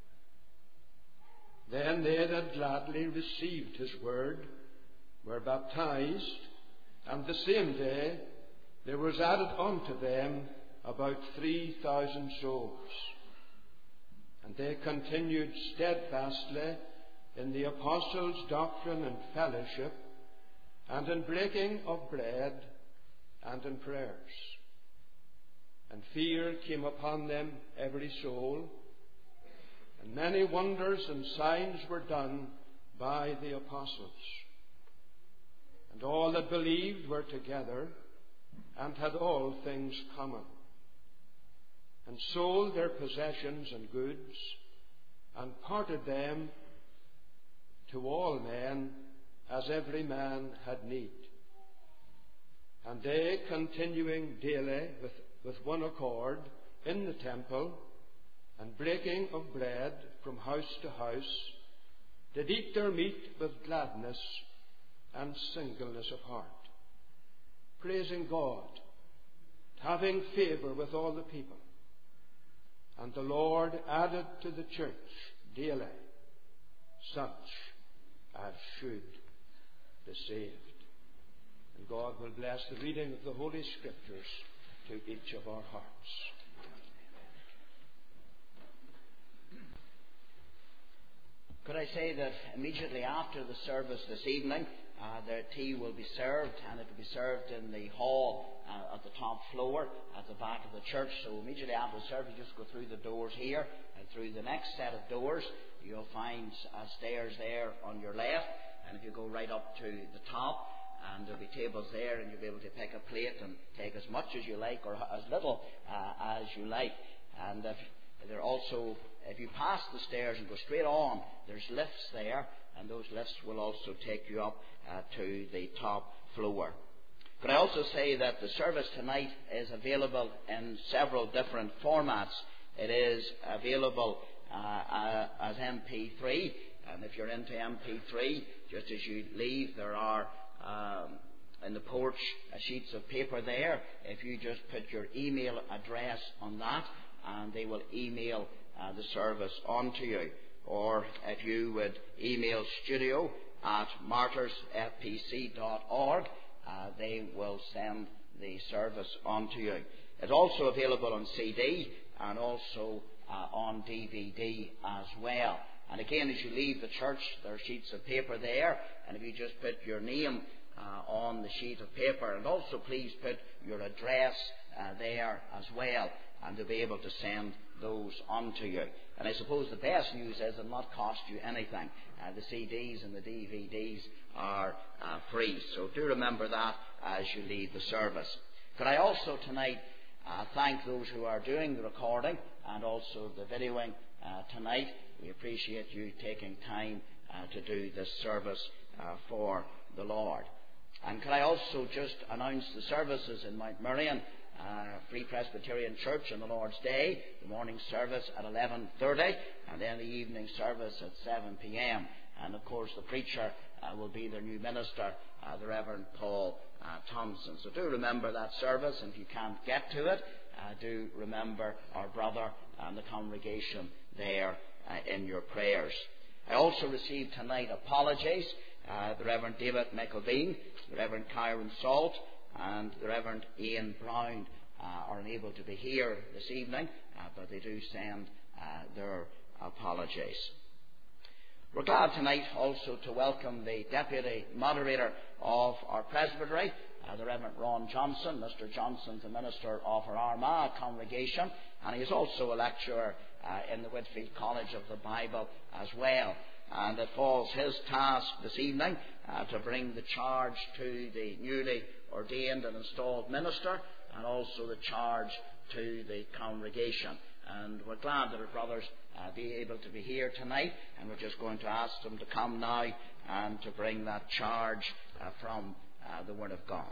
Then they that gladly received his word were baptized, and the same day there was added unto them about 3,000 souls. And they continued steadfastly in the apostles' doctrine and fellowship, and in breaking of bread, and in prayers. And fear came upon them every soul, and many wonders and signs were done by the apostles. And all that believed were together, and had all things common, and sold their possessions and goods, and parted them to all men, as every man had need. And they, continuing daily with one accord in the temple, and breaking of bread from house to house, did eat their meat with gladness and singleness of heart, praising God, having favour with all the people. And the Lord added to the church daily such as should be saved. And God will bless the reading of the Holy Scriptures to each of our hearts. Could I say that immediately after the service this evening, the tea will be served, and it will be served in the hall at the top floor at the back of the church. So immediately after the service, you just go through the doors here, and through the next set of doors you'll find stairs there on your left, and if you go right up to the top, and there'll be tables there, and you'll be able to pick a plate and take as much as you like or as little as you like. And if you pass the stairs and go straight on, there's lifts there, and those lifts will also take you up to the top floor. Could I also say that the service tonight is available in several different formats. It is available as MP3, and if you're into MP3, just as you leave, there are in the porch sheets of paper there. If you just put your email address on that, and they will email the service on to you. Or if you would email studio@martyrsfpc.org, they will send the service on to you. It's also available on CD and also on DVD as well. And again, as you leave the church, there are sheets of paper there, and if you just put your name on the sheet of paper, and also please put your address there as well, and they'll be able to send those on to you. And I suppose the best news is it'll not cost you anything. The CDs and the DVDs are free, so do remember that as you leave the service. Could I also tonight thank those who are doing the recording and also the videoing tonight. We appreciate you taking time to do this service for the Lord. And could I also just announce the services in Mount Merion Free Presbyterian Church on the Lord's Day, the morning service at 11:30, and then the evening service at 7 p.m. And of course the preacher will be their new minister, the Reverend Paul Thompson. So do remember that service, and if you can't get to it, do remember our brother and the congregation there in your prayers. I also received tonight apologies. The Reverend David McElveen, the Reverend Kyron Salt, and the Reverend Ian Brown are unable to be here this evening, but they do send their apologies. We're glad tonight also to welcome the Deputy Moderator of our Presbytery, the Reverend Ron Johnson. Mr. Johnson's the minister of our Armagh congregation, and he is also a lecturer in the Whitfield College of the Bible as well. And it falls his task this evening to bring the charge to the newly ordained and installed minister, and also the charge to the congregation. And we're glad that our brothers be able to be here tonight, and we're just going to ask them to come now and to bring that charge from the Word of God.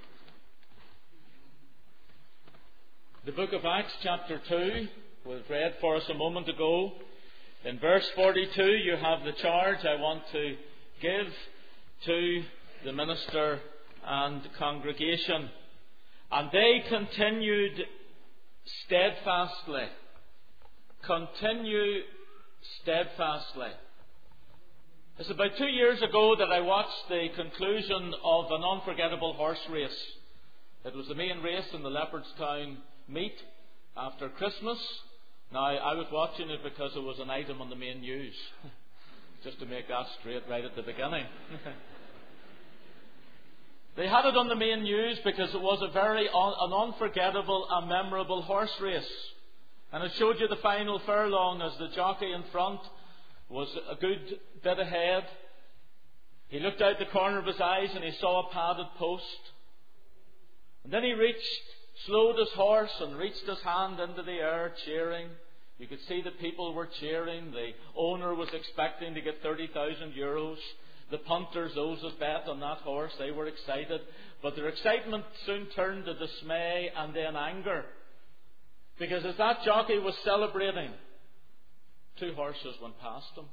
The book of Acts, chapter 2, was read for us a moment ago. In verse 42, you have the charge I want to give to the minister and congregation. And they continued steadfastly. Continue steadfastly. It's about 2 years ago that I watched the conclusion of an unforgettable horse race. It was the main race in the Leopardstown meet after Christmas. Now, I was watching it because it was an item on the main news. Just to make that straight right at the beginning. They had it on the main news because it was an unforgettable and memorable horse race. And it showed you the final furlong as the jockey in front was a good bit ahead. He looked out the corner of his eyes and he saw a padded post. And then he slowed his horse and reached his hand into the air, cheering. You could see that people were cheering. The owner was expecting to get €30,000. The punters, those that bet on that horse, they were excited. But their excitement soon turned to dismay and then anger. Because as that jockey was celebrating, 2 horses went past him.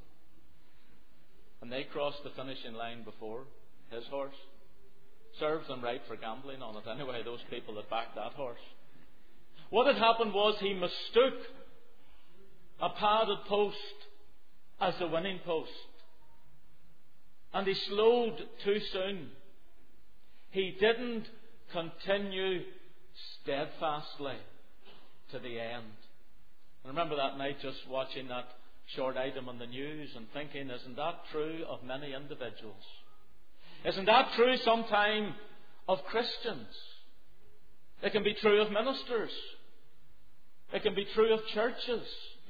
And they crossed the finishing line before his horse. Serves them right for gambling on it anyway, those people that backed that horse. What had happened was he mistook a padded post as the winning post. And he slowed too soon. He didn't continue steadfastly to the end. I remember that night just watching that short item on the news and thinking, isn't that true of many individuals? Isn't that true sometime of Christians? It can be true of ministers. It can be true of churches.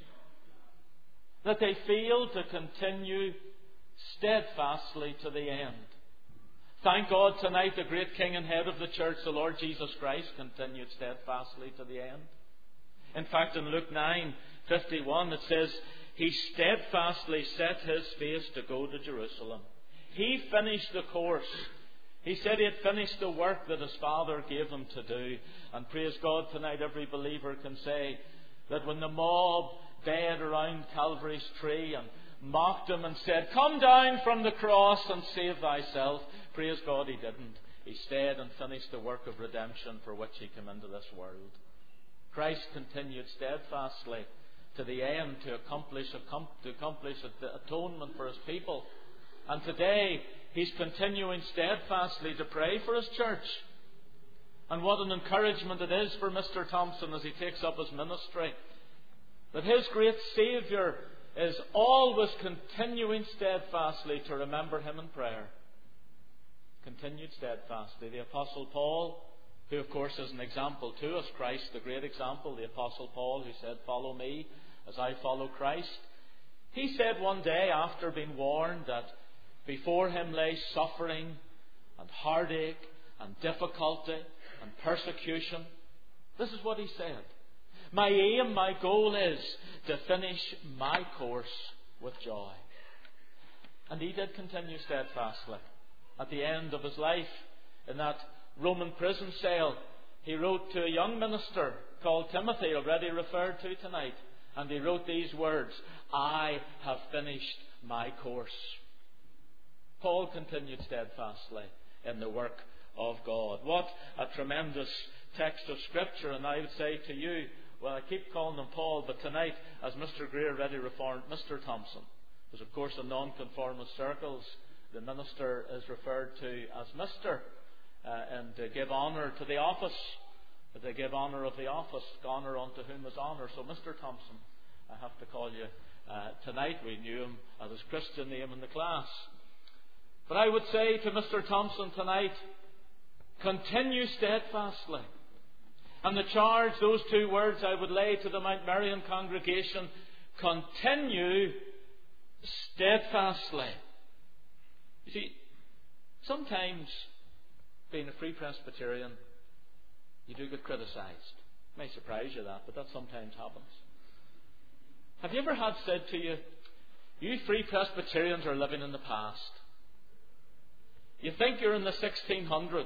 That they fail to continue steadfastly to the end. Thank God tonight the great King and Head of the Church, the Lord Jesus Christ, continued steadfastly to the end. In fact, in Luke 9:51 it says, He steadfastly set His face to go to Jerusalem. He finished the course. He said he had finished the work that his Father gave him to do. And praise God, tonight every believer can say that when the mob bayed around Calvary's tree and mocked him and said, Come down from the cross and save thyself, praise God, he didn't. He stayed and finished the work of redemption for which he came into this world. Christ continued steadfastly to the end to accomplish the atonement for his people. And today he's continuing steadfastly to pray for his church. And what an encouragement it is for Mr. Thompson as he takes up his ministry, that his great Saviour is always continuing steadfastly to remember him in prayer. Continued steadfastly. The Apostle Paul, who of course is an example to us, Christ, the great example, the Apostle Paul, who said, Follow me as I follow Christ. He said one day, after being warned that before him lay suffering and heartache and difficulty and persecution, this is what he said. My aim, my goal is to finish my course with joy. And he did continue steadfastly. At the end of his life, in that Roman prison cell, he wrote to a young minister called Timothy, already referred to tonight, and he wrote these words, I have finished my course. Paul continued steadfastly in the work of God. What a tremendous text of Scripture. And I would say to you, well, I keep calling him Paul, but tonight, as Mr. Gray already reformed, Mr. Thompson, because of course in non-conformist circles, the minister is referred to as Mr. And to give honour to the office. They give honour of the office, honour unto whom is honour. So Mr. Thompson, I have to call you tonight. We knew him as his Christian name in the class. But I would say to Mr. Thompson tonight, continue steadfastly. And the charge, those 2 words I would lay to the Mount Merion congregation, continue steadfastly. You see, sometimes being a Free Presbyterian, you do get criticised. It may surprise you but that sometimes happens. Have you ever had said to you, you Free Presbyterians are living in the past? You think you're in the 1600s.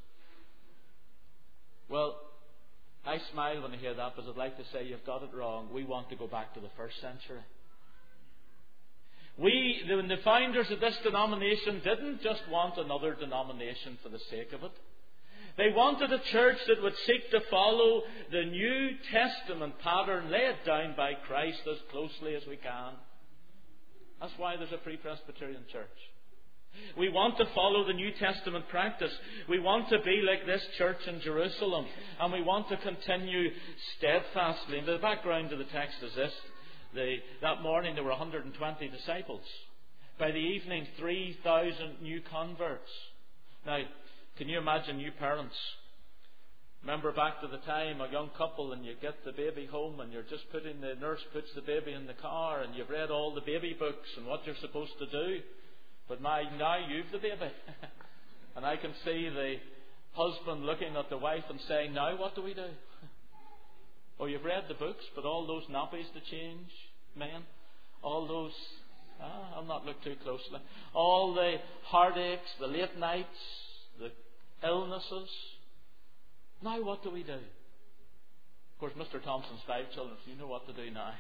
Well, I smile when I hear that because I'd like to say you've got it wrong. We want to go back to the 1st century. The founders of this denomination didn't just want another denomination for the sake of it. They wanted a church that would seek to follow the New Testament pattern laid down by Christ as closely as we can. That's why there's a Free Presbyterian Church. We want to follow the New Testament practice. We want to be like this church in Jerusalem. And we want to continue steadfastly. And the background to the text is this. That morning there were 120 disciples. By the evening, 3,000 new converts. Now, Can you imagine, you parents? Remember back to the time, a young couple, and you get the baby home and you're just the nurse puts the baby in the car and you've read all the baby books and what you're supposed to do. But now you've the baby. And I can see the husband looking at the wife and saying, now what do we do? Oh, you've read the books, but all those nappies to change, men, all those, I'll not look too closely, all the heartaches, the late nights, the illnesses. Now what do we do? Of course, Mr. Thompson's 5 children, so you know what to do now.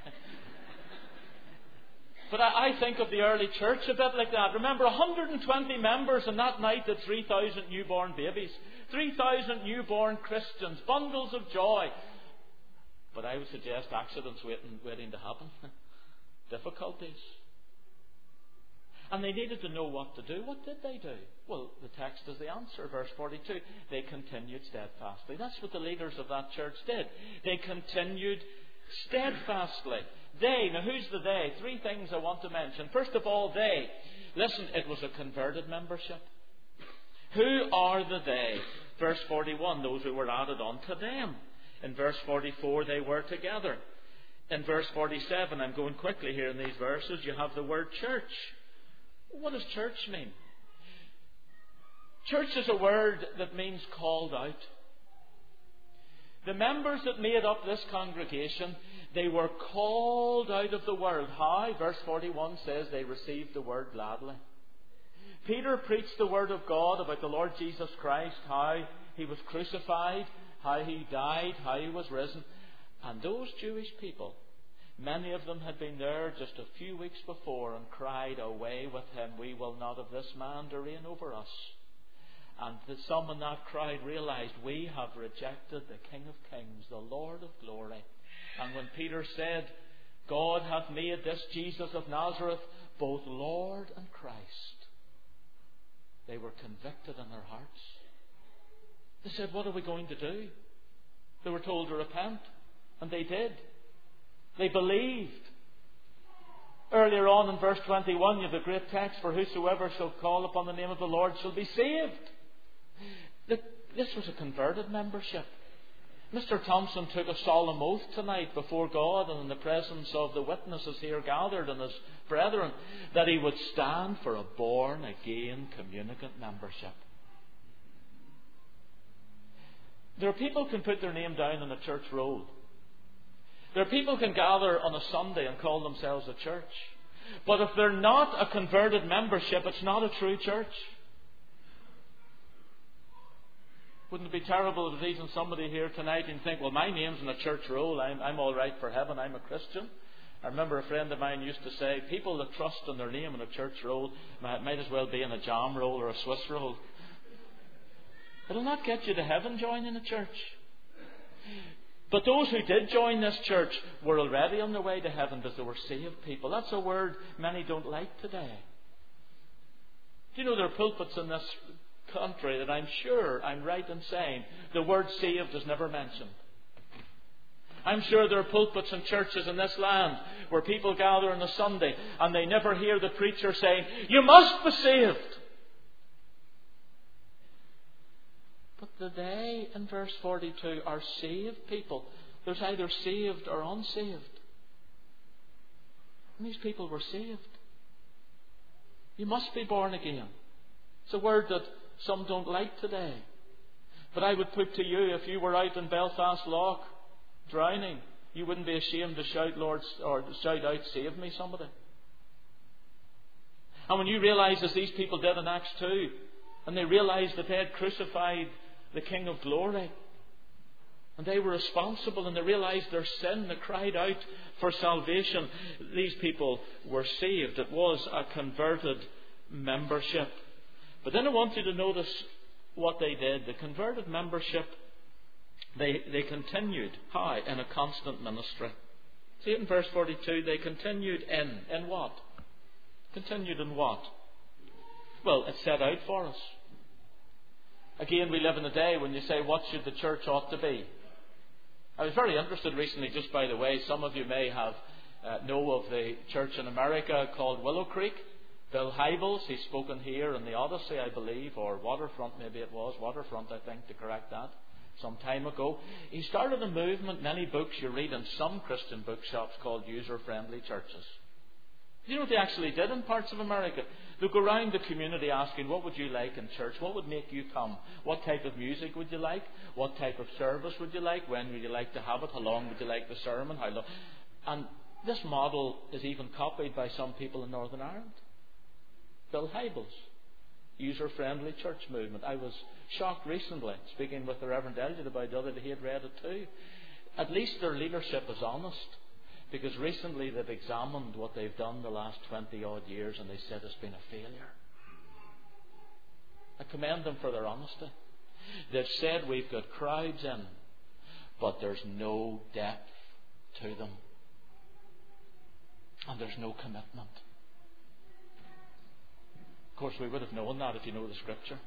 But I think of the early church a bit like that. Remember, 120 members, and that night had 3,000 newborn babies, 3,000 newborn Christians, bundles of joy. But I would suggest accidents waiting to happen. Difficulties. And they needed to know what to do. What did they do? Well, the text is the answer. Verse 42. They continued steadfastly. That's what the leaders of that church did. They continued steadfastly. They. Now, who's the they? 3 things I want to mention. First of all, they. Listen, it was a converted membership. Who are the they? Verse 41, those who were added on to them. In verse 44, they were together. In verse 47, I'm going quickly here in these verses, you have the word church. What does church mean? Church is a word that means called out. The members that made up this congregation, they were called out of the world. How? Verse 41 says they received the word gladly. Peter preached the word of God about the Lord Jesus Christ, how he was crucified, how he died, how he was risen. And those Jewish people, many of them had been there just a few weeks before and cried, away with him, we will not have this man to reign over us. And some in that crowd realized, we have rejected the King of Kings, the Lord of glory. And when Peter said, God hath made this Jesus of Nazareth both Lord and Christ, they were convicted in their hearts. They said, what are we going to do? They were told to repent, and they did. They believed. Earlier on in verse 21, you have the great text, for whosoever shall call upon the name of the Lord shall be saved. This was a converted membership. Mr. Thompson took a solemn oath tonight before God and in the presence of the witnesses here gathered and his brethren that he would stand for a born-again communicant membership. There are people who can put their name down on a church roll. There are people who can gather on a Sunday and call themselves a church. But if they're not a converted membership, it's not a true church. Wouldn't it be terrible if there's even somebody here tonight and think, well, my name's in a church roll, I'm all right for heaven, I'm a Christian. I remember a friend of mine used to say, people that trust in their name in a church roll might as well be in a jam roll or a Swiss roll. It'll not get you to heaven joining a church. But those who did join this church were already on their way to heaven because they were saved people. That's a word many don't like today. Do you know there are pulpits in this country that I'm sure I'm right in saying the word saved is never mentioned. I'm sure there are pulpits and churches in this land where people gather on a Sunday and they never hear the preacher saying, you must be saved. But the they in verse 42 are saved people. There's either saved or unsaved. And these people were saved. You must be born again. It's a word that some don't like today. But I would put to you, if you were out in Belfast Lough drowning, you wouldn't be ashamed to shout, Lord, or to shout out, save me, somebody. And when you realise, as these people did in Acts 2, and they realised that they had crucified the King of Glory, and they were responsible, and they realised their sin, they cried out for salvation, these people were saved. It was a converted membership. But then I want you to notice what they did. The converted membership, they continued. How? In a constant ministry. See it in verse 42. They continued in what? Continued in what? Well, it's set out for us. Again, we live in a day when you say, what should the church ought to be? I was very interested recently, just by the way, some of you may have know of the church in America called Willow Creek. Bill Hybels, he's spoken here in the Odyssey, I believe, or Waterfront, maybe it was. Waterfront, I think, to correct that, some time ago. He started a movement, many books you read in some Christian bookshops, called user-friendly churches. Do you know what they actually did in parts of America? They go around the community asking, what would you like in church? What would make you come? What type of music would you like? What type of service would you like? When would you like to have it? How long would you like the sermon? How long? And this model is even copied by some people in Northern Ireland. Bill Hybels, user-friendly church movement. I was shocked recently, speaking with the Reverend Elliot about the other day, he had read it too. At least their leadership is honest, because recently they've examined what they've done the last 20-odd years and they said it's been a failure. I commend them for their honesty. They've said we've got crowds in, but there's no depth to them. And there's no commitment. Of course, we would have known that if you know the Scripture.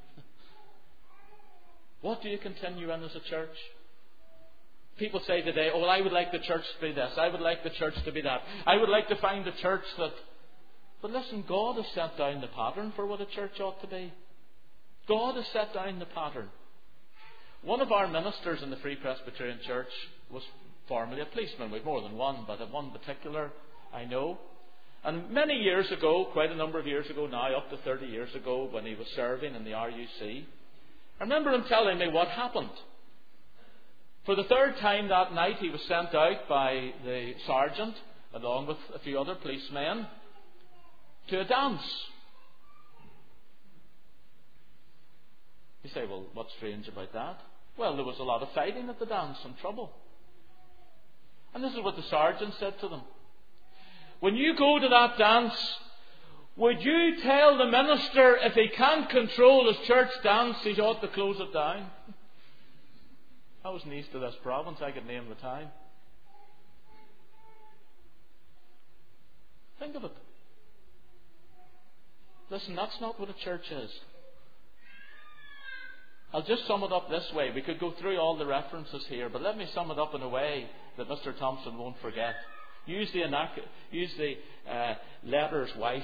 What do you continue in as a church? People say today, oh, well, I would like the church to be this. I would like the church to be that. I would like to find a church that... But listen, God has set down the pattern for what a church ought to be. God has set down the pattern. One of our ministers in the Free Presbyterian Church was formerly a policeman. We've more than one, but one particular I know. And many years ago, quite a number of years ago now, up to 30 years ago, when he was serving in the RUC, I remember him telling me what happened. For the third time that night, he was sent out by the sergeant, along with a few other policemen, to a dance. You say, well, what's strange about that? Well, there was a lot of fighting at the dance and trouble. And this is what the sergeant said to them. When you go to that dance, would you tell the minister if he can't control his church dance, he ought to close it down? I was in the east of this province. I could name the time. Think of it. Listen, that's not what a church is. I'll just sum it up this way. We could go through all the references here, but let me sum it up in a way that Mr. Thompson won't forget. Use the letter's wife.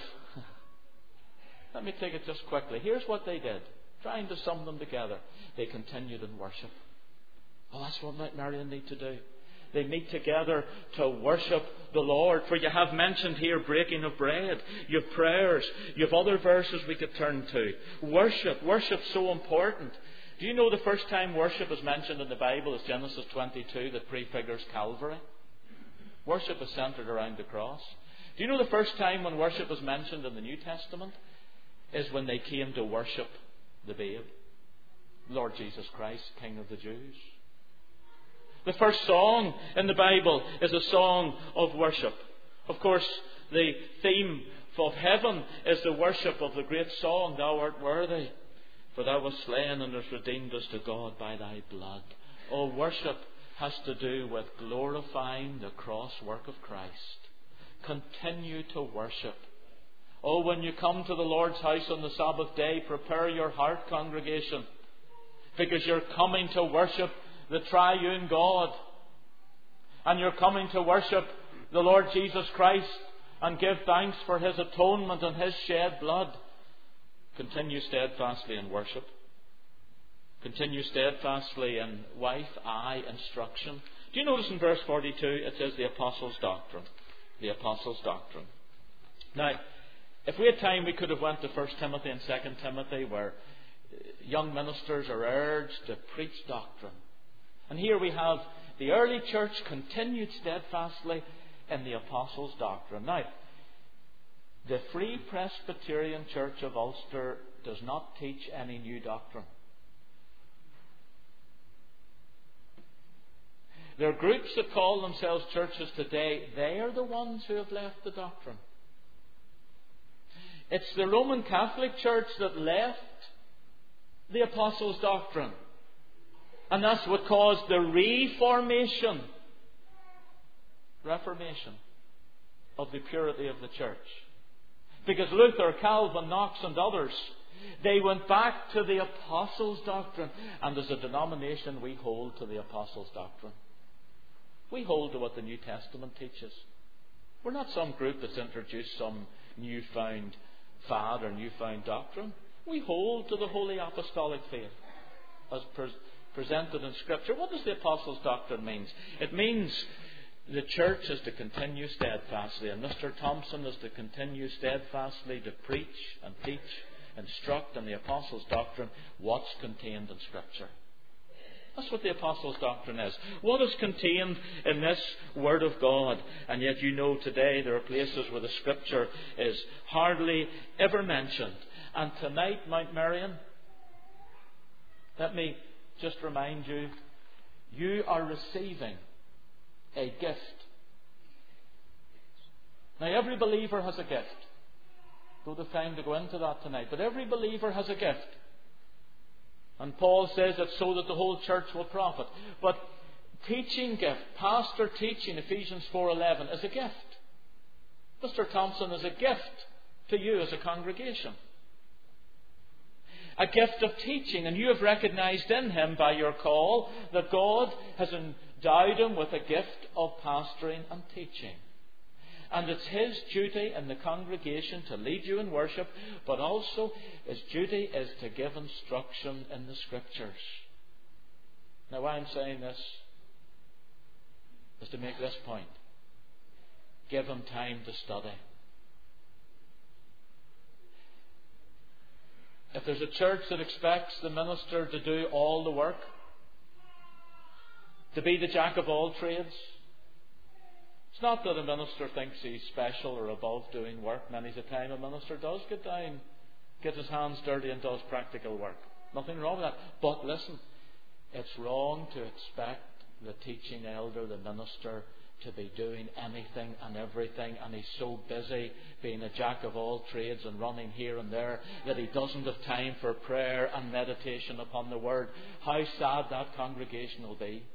Let me take it just quickly. Here's what they did. Trying to sum them together. They continued in worship. Oh, that's what Mount Marion need to do. They meet together to worship the Lord. For you have mentioned here breaking of bread. You have prayers. You have other verses we could turn to. Worship. Worship's so important. Do you know the first time worship is mentioned in the Bible is Genesis 22 that prefigures Calvary? Worship is centred around the cross. Do you know the first time when worship is mentioned in the New Testament is when they came to worship the babe, Lord Jesus Christ, King of the Jews? The first song in the Bible is a song of worship. Of course, the theme of heaven is the worship of the great song, Thou art worthy, for Thou wast slain and hast redeemed us to God by Thy blood. Oh, worship has to do with glorifying the cross work of Christ. Continue to worship. Oh, when you come to the Lord's house on the Sabbath day, prepare your heart, congregation, because you're coming to worship the triune God. And you're coming to worship the Lord Jesus Christ and give thanks for His atonement and His shed blood. Continue steadfastly in worship. Continue steadfastly in wife, instruction. Do you notice in verse 42 it says the Apostles' doctrine? The Apostles' doctrine. Now, if we had time, we could have went to 1 Timothy and 2 Timothy, where young ministers are urged to preach doctrine. And here we have the early church continued steadfastly in the Apostles' doctrine. Now, the Free Presbyterian Church of Ulster does not teach any new doctrine. There are groups that call themselves churches today. They are the ones who have left the doctrine. It's the Roman Catholic Church that left the Apostles' doctrine. And that's what caused the Reformation of the purity of the church. Because Luther, Calvin, Knox and others, they went back to the Apostles' doctrine. And as a denomination, we hold to the Apostles' doctrine. We hold to what the New Testament teaches. We're not some group that's introduced some newfound fad or newfound doctrine. We hold to the holy apostolic faith as presented in Scripture. What does the Apostles' doctrine mean? It means the church is to continue steadfastly, and Mr. Thompson is to continue steadfastly to preach and teach, instruct in the Apostles' doctrine what's contained in Scripture. That's what the Apostles' doctrine is. What is contained in this Word of God? And yet you know today there are places where the Scripture is hardly ever mentioned. And tonight, Mount Merion, let me just remind you, you are receiving a gift. Now every believer has a gift. Don't have time to go into that tonight, but every believer has a gift. And Paul says it's so that the whole church will profit. But teaching gift, pastor teaching, Ephesians 4:11, is a gift. Mr. Thompson is a gift to you as a congregation. A gift of teaching, and you have recognized in him by your call that God has endowed him with a gift of pastoring and teaching. And it's his duty in the congregation to lead you in worship, but also his duty is to give instruction in the Scriptures. Now why I'm saying this is to make this point. Give him time to study. If there's a church that expects the minister to do all the work, to be the jack of all trades, it's not that a minister thinks he's special or above doing work. Many a time a minister does get down, gets his hands dirty and does practical work. Nothing wrong with that. But listen, it's wrong to expect the teaching elder, the minister, to be doing anything and everything, and he's so busy being a jack of all trades and running here and there that he doesn't have time for prayer and meditation upon the Word. How sad that congregation will be.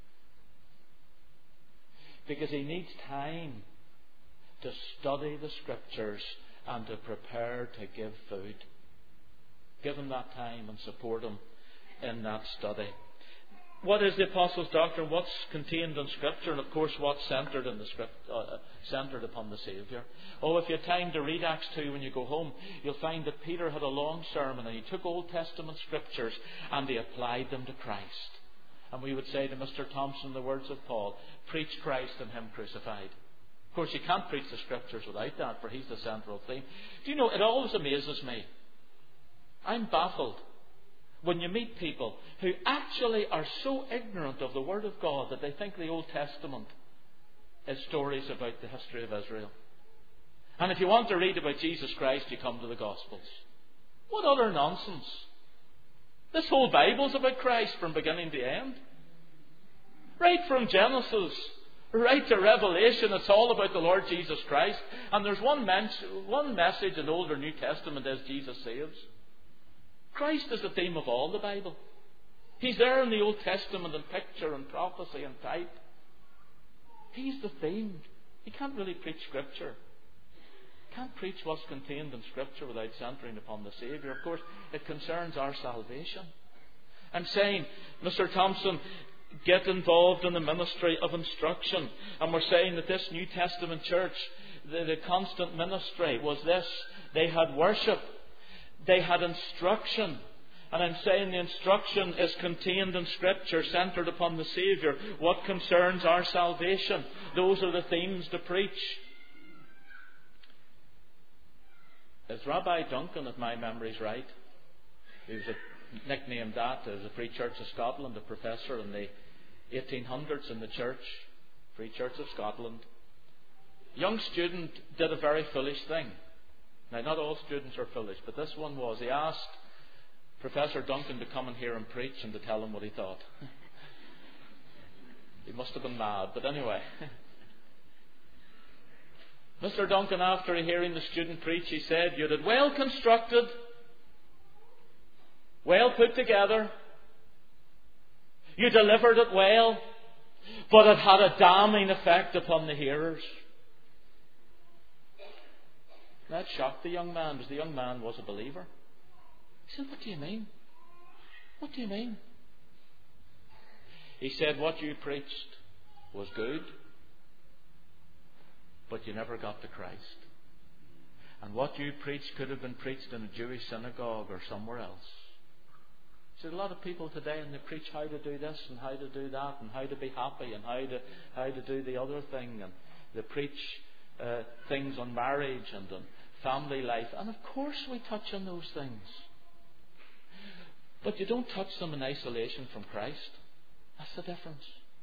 Because he needs time to study the Scriptures and to prepare to give food. Give him that time and support him in that study. What is the Apostles' doctrine? What's contained in Scripture? And of course, what's centred in the centred upon the Saviour? Oh, if you have time to read Acts 2 when you go home, you'll find that Peter had a long sermon and he took Old Testament Scriptures and he applied them to Christ. And we would say to Mr. Thompson, the words of Paul, preach Christ and Him crucified. Of course, you can't preach the Scriptures without that, for He's the central theme. Do you know, it always amazes me. I'm baffled when you meet people who actually are so ignorant of the Word of God that they think the Old Testament is stories about the history of Israel. And if you want to read about Jesus Christ, you come to the Gospels. What utter nonsense. This whole Bible's about Christ from beginning to end. Right from Genesis, right to Revelation, it's all about the Lord Jesus Christ. And there's one message in the Old or New Testament is Jesus saves. Christ is the theme of all the Bible. He's there in the Old Testament in picture and prophecy and type. He's the theme. You can't really preach Scripture. Can't preach what's contained in Scripture without centering upon the Saviour. Of course, it concerns our salvation. I'm saying, Mr. Thompson, get involved in the ministry of instruction. And we're saying that this New Testament church, the constant ministry was this. They had worship. They had instruction. And I'm saying the instruction is contained in Scripture, centred upon the Saviour. What concerns our salvation? Those are the themes to preach. Is Rabbi Duncan, if my memory's right, he was nicknamed that as the Free Church of Scotland, a professor in the 1800s in the church, Free Church of Scotland. A young student did a very foolish thing. Now, not all students are foolish, but this one was. He asked Professor Duncan to come and hear him preach and to tell him what he thought. He must have been mad, but anyway. Mr. Duncan, after hearing the student preach, he said, "You did well constructed, well put together. You delivered it well, but it had a damning effect upon the hearers." That shocked the young man, because the young man was a believer. He said, "What do you mean? What do you mean?" He said, "What you preached was good, but you never got to Christ. And what you preach could have been preached in a Jewish synagogue or somewhere else. So a lot of people today, and they preach how to do this and how to do that and how to be happy and how to do the other thing, and they preach things on marriage and on family life. And of course we touch on those things. But you don't touch them in isolation from Christ. That's the difference.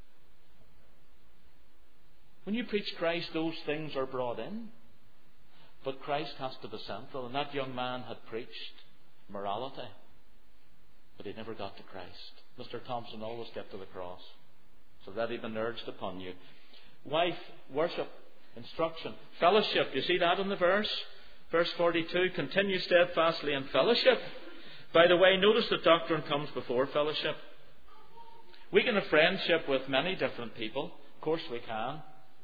When you preach Christ, those things are brought in. But Christ has to be central. And that young man had preached morality, but he never got to Christ. Mr. Thompson always get to the cross. So that he been urged upon you. Wife, worship, instruction, fellowship. You see that in the verse? Verse 42, continue steadfastly in fellowship. By the way, notice that doctrine comes before fellowship. We can have friendship with many different people. Of course we can.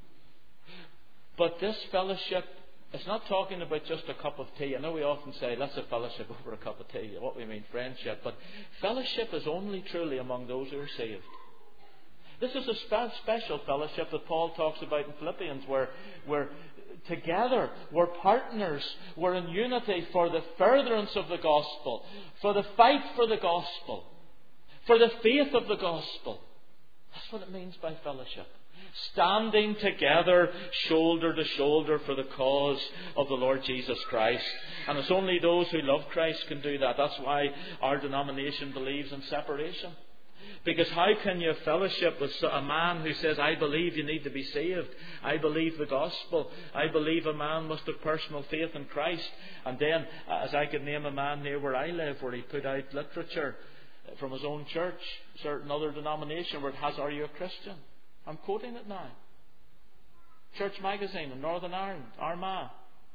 But this fellowship, it's not talking about just a cup of tea. I know we often say, let's have fellowship over a cup of tea. What we mean, friendship. But fellowship is only truly among those who are saved. This is a special fellowship that Paul talks about in Philippians, where we're together, we're partners, we're in unity for the furtherance of the gospel, for the fight for the gospel, for the faith of the gospel. That's what it means by fellowship. Standing together, shoulder to shoulder, for the cause of the Lord Jesus Christ. And it's only those who love Christ can do that. That's why our denomination believes in separation. Because how can you fellowship with a man who says, I believe you need to be saved. I believe the gospel. I believe a man must have personal faith in Christ. And then, as I could name a man near where I live, where he put out literature from his own church, a certain other denomination, where it has, are you a Christian? I'm quoting it now. Church magazine in Northern Ireland, Armagh.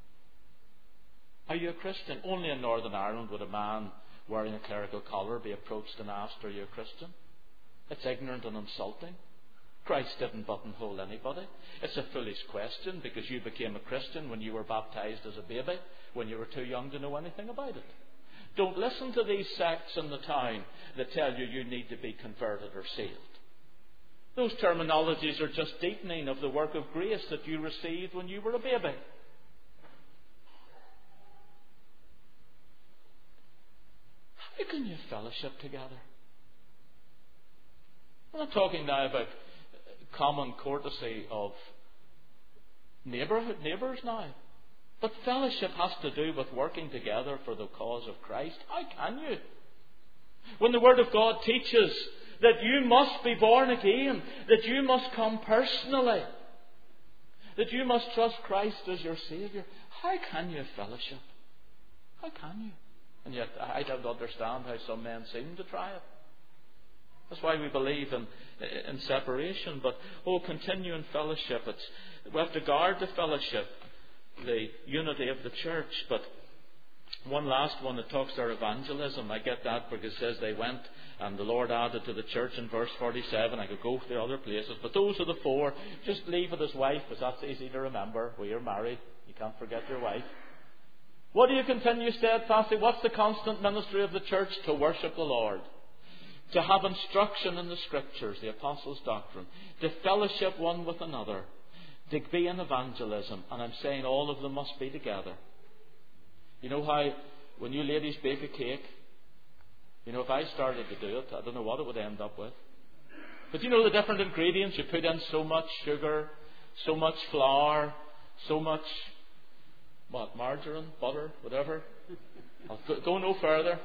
Are you a Christian? Only in Northern Ireland would a man wearing a clerical collar be approached and asked, are you a Christian? It's ignorant and insulting. Christ didn't buttonhole anybody. It's a foolish question, because you became a Christian when you were baptized as a baby, when you were too young to know anything about it. Don't listen to these sects in the town that tell you you need to be converted or saved. Those terminologies are just deepening of the work of grace that you received when you were a baby. How can you fellowship together? I'm not talking now about common courtesy of neighbours now. But fellowship has to do with working together for the cause of Christ. How can you? When the Word of God teaches that you must be born again, that you must come personally, that you must trust Christ as your Saviour, how can you fellowship? How can you? And yet I don't understand how some men seem to try it. That's why we believe in separation. But continue in fellowship. We have to guard the fellowship, the unity of the church. But one last one that talks about evangelism. I get that because it says they went and the Lord added to the church in verse 47. I could go to other places, but those are the four. Just leave it as wife, because that's easy to remember. We are married. You can't forget your wife. What do you continue steadfastly? What's the constant ministry of the church? To worship the Lord. To have instruction in the Scriptures, the Apostles' doctrine. To fellowship one with another. To be in evangelism. And I'm saying all of them must be together. You know how when you ladies bake a cake, if I started to do it, I don't know what it would end up with. But you know the different ingredients. You put in so much sugar, so much flour, so much, margarine, butter, whatever. I'll go no further.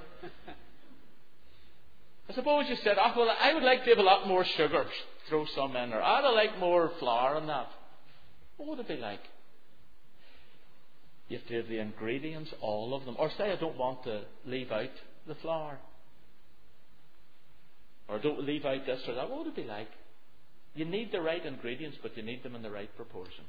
I suppose you said, I would like to have a lot more sugar. Throw some in. Or I'd like more flour in that. What would it be like? You have to have the ingredients, all of them. Or say I don't want to leave out the flour. Or don't leave out this or that. What would it be like? You need the right ingredients, but you need them in the right proportion.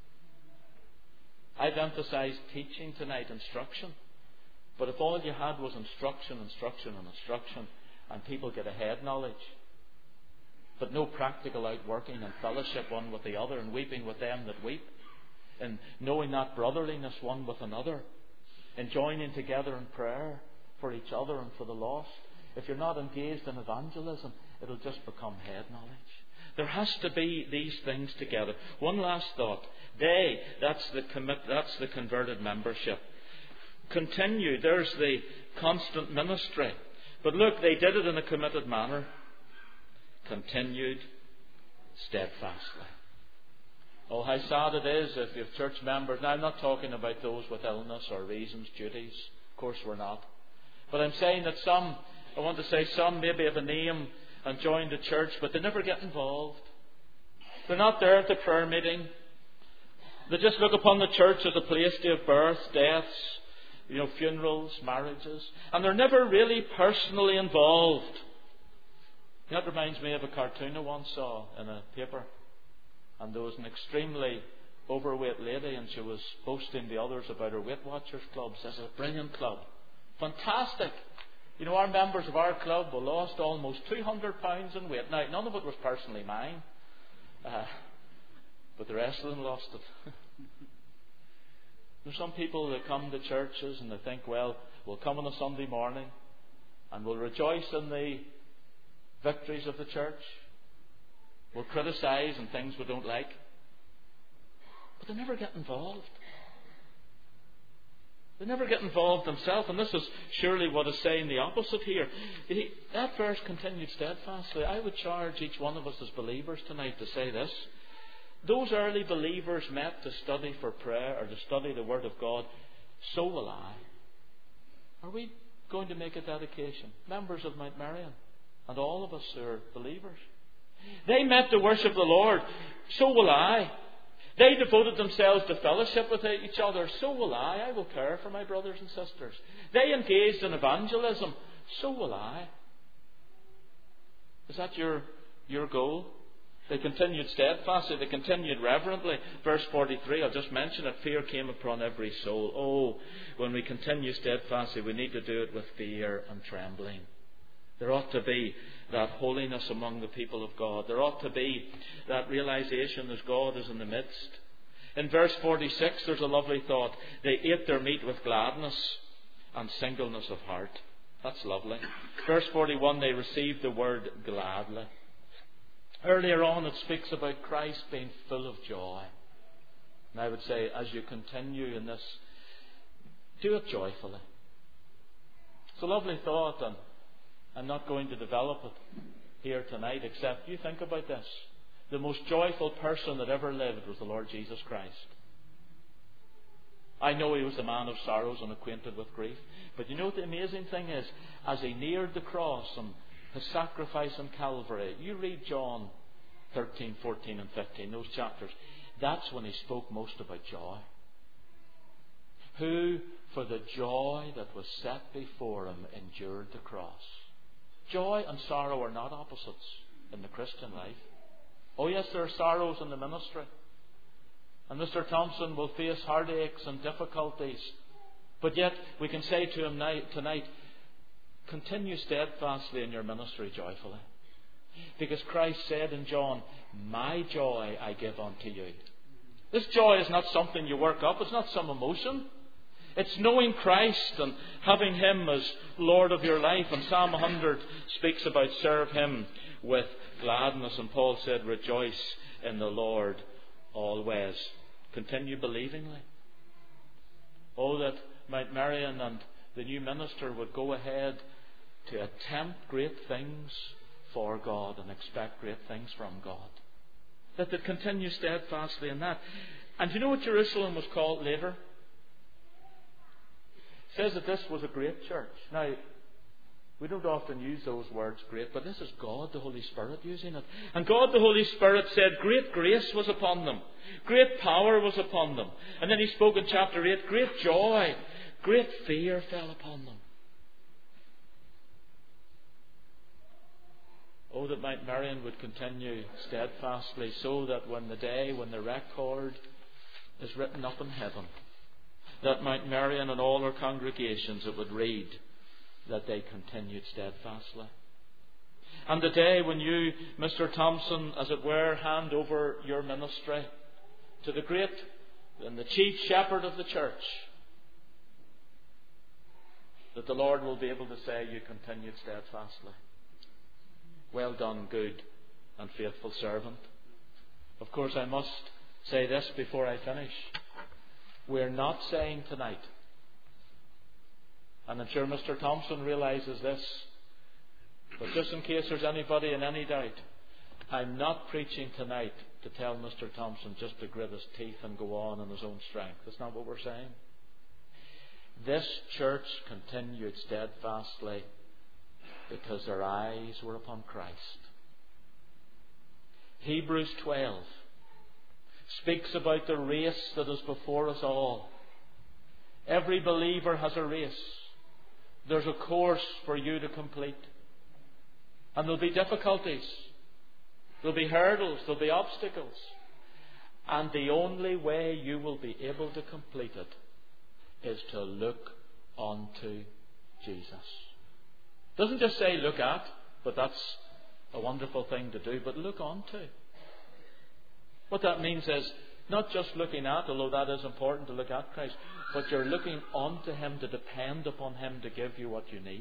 I've emphasized teaching tonight, instruction. But if all you had was instruction, and people get a head knowledge, but no practical outworking and fellowship one with the other, and weeping with them that weep, and knowing that brotherliness one with another, and joining together in prayer for each other and for the lost, if you're not engaged in evangelism, it'll just become head knowledge. There has to be these things together. One last thought. That's the converted membership. Continue. There's the constant ministry. But look, they did it in a committed manner. Continued steadfastly. Oh, how sad it is if you have church members. Now, I'm not talking about those with illness or reasons, duties. Of course we're not. But I'm saying that some maybe have a name and join the church, but they never get involved. They're not there at the prayer meeting. They just look upon the church as a place to have births, deaths, funerals, marriages, and they're never really personally involved. That reminds me of a cartoon I once saw in a paper, and there was an extremely overweight lady, and she was boasting the others about her Weight Watchers club. This is a brilliant club, fantastic. Our members of our club lost almost 200 pounds in weight. Now, none of it was personally mine, but the rest of them lost it. There's some people that come to churches and they think, well, we'll come on a Sunday morning and we'll rejoice in the victories of the church. We'll criticise and things we don't like. But they never get involved. They never get involved themselves, and this is surely what is saying the opposite here. That verse continued steadfastly. I would charge each one of us as believers tonight to say this. Those early believers met to study for prayer or to study the Word of God. So will I. Are we going to make a dedication? Members of Mount Marion and all of us who are believers. They met to worship the Lord. So will I. They devoted themselves to fellowship with each other. So will I. I will care for my brothers and sisters. They engaged in evangelism. So will I. Is that your goal? They continued steadfastly. They continued reverently. Verse 43, I'll just mention it. Fear came upon every soul. Oh, when we continue steadfastly, we need to do it with fear and trembling. There ought to be that holiness among the people of God. There ought to be that realization that God is in the midst. In verse 46, there's a lovely thought. They ate their meat with gladness and singleness of heart. That's lovely. Verse 41, they received the word gladly. Earlier on, it speaks about Christ being full of joy. And I would say, as you continue in this, do it joyfully. It's a lovely thought, and I'm not going to develop it here tonight, except you think about this. The most joyful person that ever lived was the Lord Jesus Christ. I know he was a man of sorrows and acquainted with grief. But you know what the amazing thing is? As he neared the cross and his sacrifice on Calvary, you read John 13, 14 and 15, those chapters. That's when he spoke most about joy. Who, for the joy that was set before him, endured the cross. Joy and sorrow are not opposites in the Christian life. Oh yes, there are sorrows in the ministry. And Mr. Thompson will face heartaches and difficulties. But yet we can say to him tonight, continue steadfastly in your ministry joyfully. Because Christ said in John, my joy I give unto you. This joy is not something you work up. It's not some emotion. It's knowing Christ and having Him as Lord of your life. And Psalm 100 speaks about serve Him with gladness. And Paul said, rejoice in the Lord always. Continue believingly. Oh, that Mount Marion and the new minister would go ahead to attempt great things for God and expect great things from God. That they continue steadfastly in that. And do you know what Jerusalem was called later? It says that this was a great church. Now, we don't often use those words, great, but this is God the Holy Spirit using it. And God the Holy Spirit said great grace was upon them. Great power was upon them. And then He spoke in chapter 8, great joy, great fear fell upon them. Oh, that Mount Marion would continue steadfastly, so that when the record is written up in heaven, that Mount Marion and all her congregations, it would read that they continued steadfastly. And the day when you, Mr. Thompson, as it were, hand over your ministry to the great and the chief shepherd of the church, that the Lord will be able to say you continued steadfastly. Well done, good and faithful servant. Of course, I must say this before I finish. We're not saying tonight, and I'm sure Mr. Thompson realises this, but just in case there's anybody in any doubt, I'm not preaching tonight to tell Mr. Thompson just to grit his teeth and go on in his own strength. That's not what we're saying. This church continued steadfastly because their eyes were upon Christ. Hebrews 12 speaks about the race that is before us all. Every believer has a race. There's a course for you to complete. And there'll be difficulties. There'll be hurdles. There'll be obstacles. And the only way you will be able to complete it is to look unto Jesus. It doesn't just say look at, but that's a wonderful thing to do, but look unto. What that means is not just looking at, although that is important to look at Christ, but you're looking unto Him, to depend upon Him to give you what you need.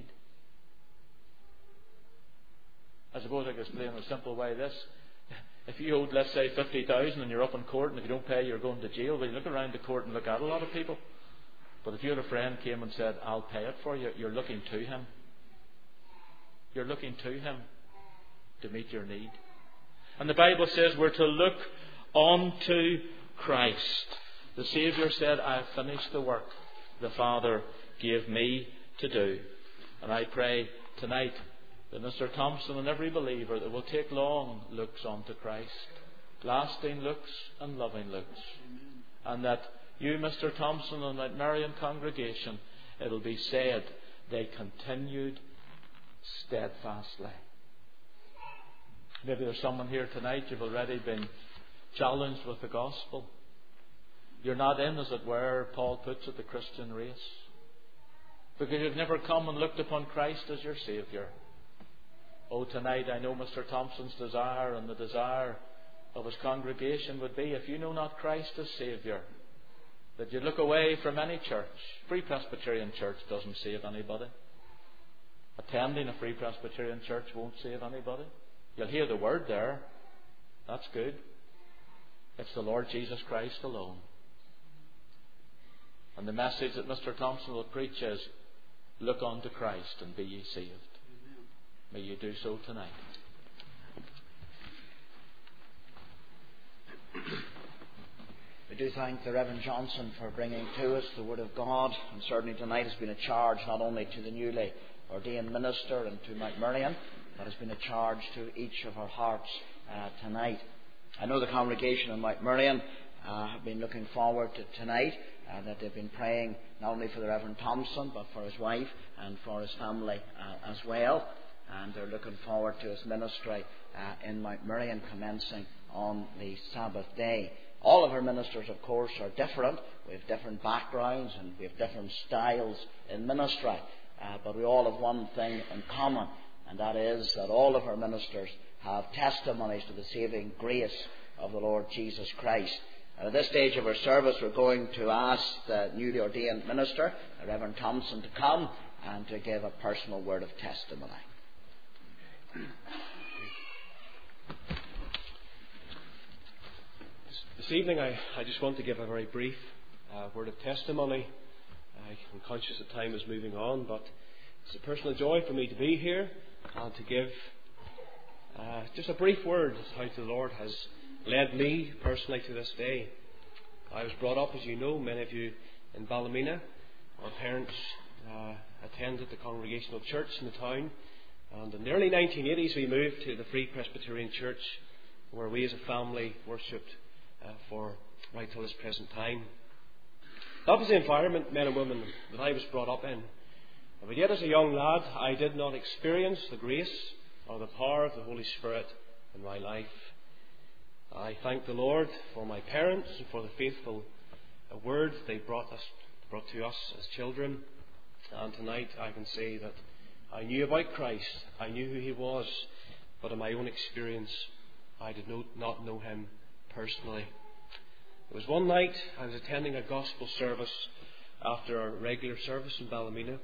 I suppose I could explain in a simple way this. If you owed, let's say, 50,000 and you're up in court, and if you don't pay, you're going to jail, well, you look around the court and look at a lot of people. But if you had a friend came and said, I'll pay it for you, you're looking to him. You're looking to Him to meet your need. And the Bible says we're to look unto Christ. The Saviour said, I have finished the work the Father gave me to do. And I pray tonight that Mr. Thompson and every believer that will take long looks unto Christ, lasting looks and loving looks. And that you, Mr. Thompson, and that Marion congregation, it'll be said they continued steadfastly. Maybe there's someone here tonight, you've already been challenged with the gospel. You're not in, as it were, Paul puts it, the Christian race. Because you've never come and looked upon Christ as your Saviour. Oh, tonight I know Mr. Thompson's desire and the desire of his congregation would be, if you know not Christ as Saviour, that you look away from any church. Free Presbyterian Church doesn't save anybody. Attending a Free Presbyterian Church won't save anybody. You'll hear the word there. That's good. It's the Lord Jesus Christ alone. And the message that Mr. Thompson will preach is, look unto Christ and be ye saved. May you do so tonight. We do thank the Reverend Johnson for bringing to us the Word of God, and certainly tonight has been a charge not only to the newly ordained minister and to Mount Merion, but has been a charge to each of our hearts tonight. I know the congregation in Mount Merion have been looking forward to tonight, that they've been praying not only for the Reverend Thompson, but for his wife and for his family as well. And they're looking forward to his ministry in Mount Merion commencing on the Sabbath day. All of our ministers, of course, are different. We have different backgrounds and we have different styles in ministry. But we all have one thing in common, and that is that all of our ministers have testimonies to the saving grace of the Lord Jesus Christ. And at this stage of our service, we're going to ask the newly ordained minister, Reverend Thompson, to come and to give a personal word of testimony. This evening I just want to give a very brief word of testimony. I'm conscious that time is moving on, but it's a personal joy for me to be here and to give just a brief word as how the Lord has led me personally to this day. I was brought up, as you know, many of you, in Ballymena. Our parents attended the Congregational Church in the town, and in the early 1980s we moved to the Free Presbyterian Church, where we as a family worshipped for right till this present time. That was the environment, men and women, that I was brought up in. But yet as a young lad I did not experience the grace or the power of the Holy Spirit in my life. I thank the Lord for my parents and for the faithful word they brought to us as children. And tonight I can say that I knew about Christ, I knew who He was, but in my own experience I did not know Him personally. It was one night I was attending a gospel service after our regular service in Ballymena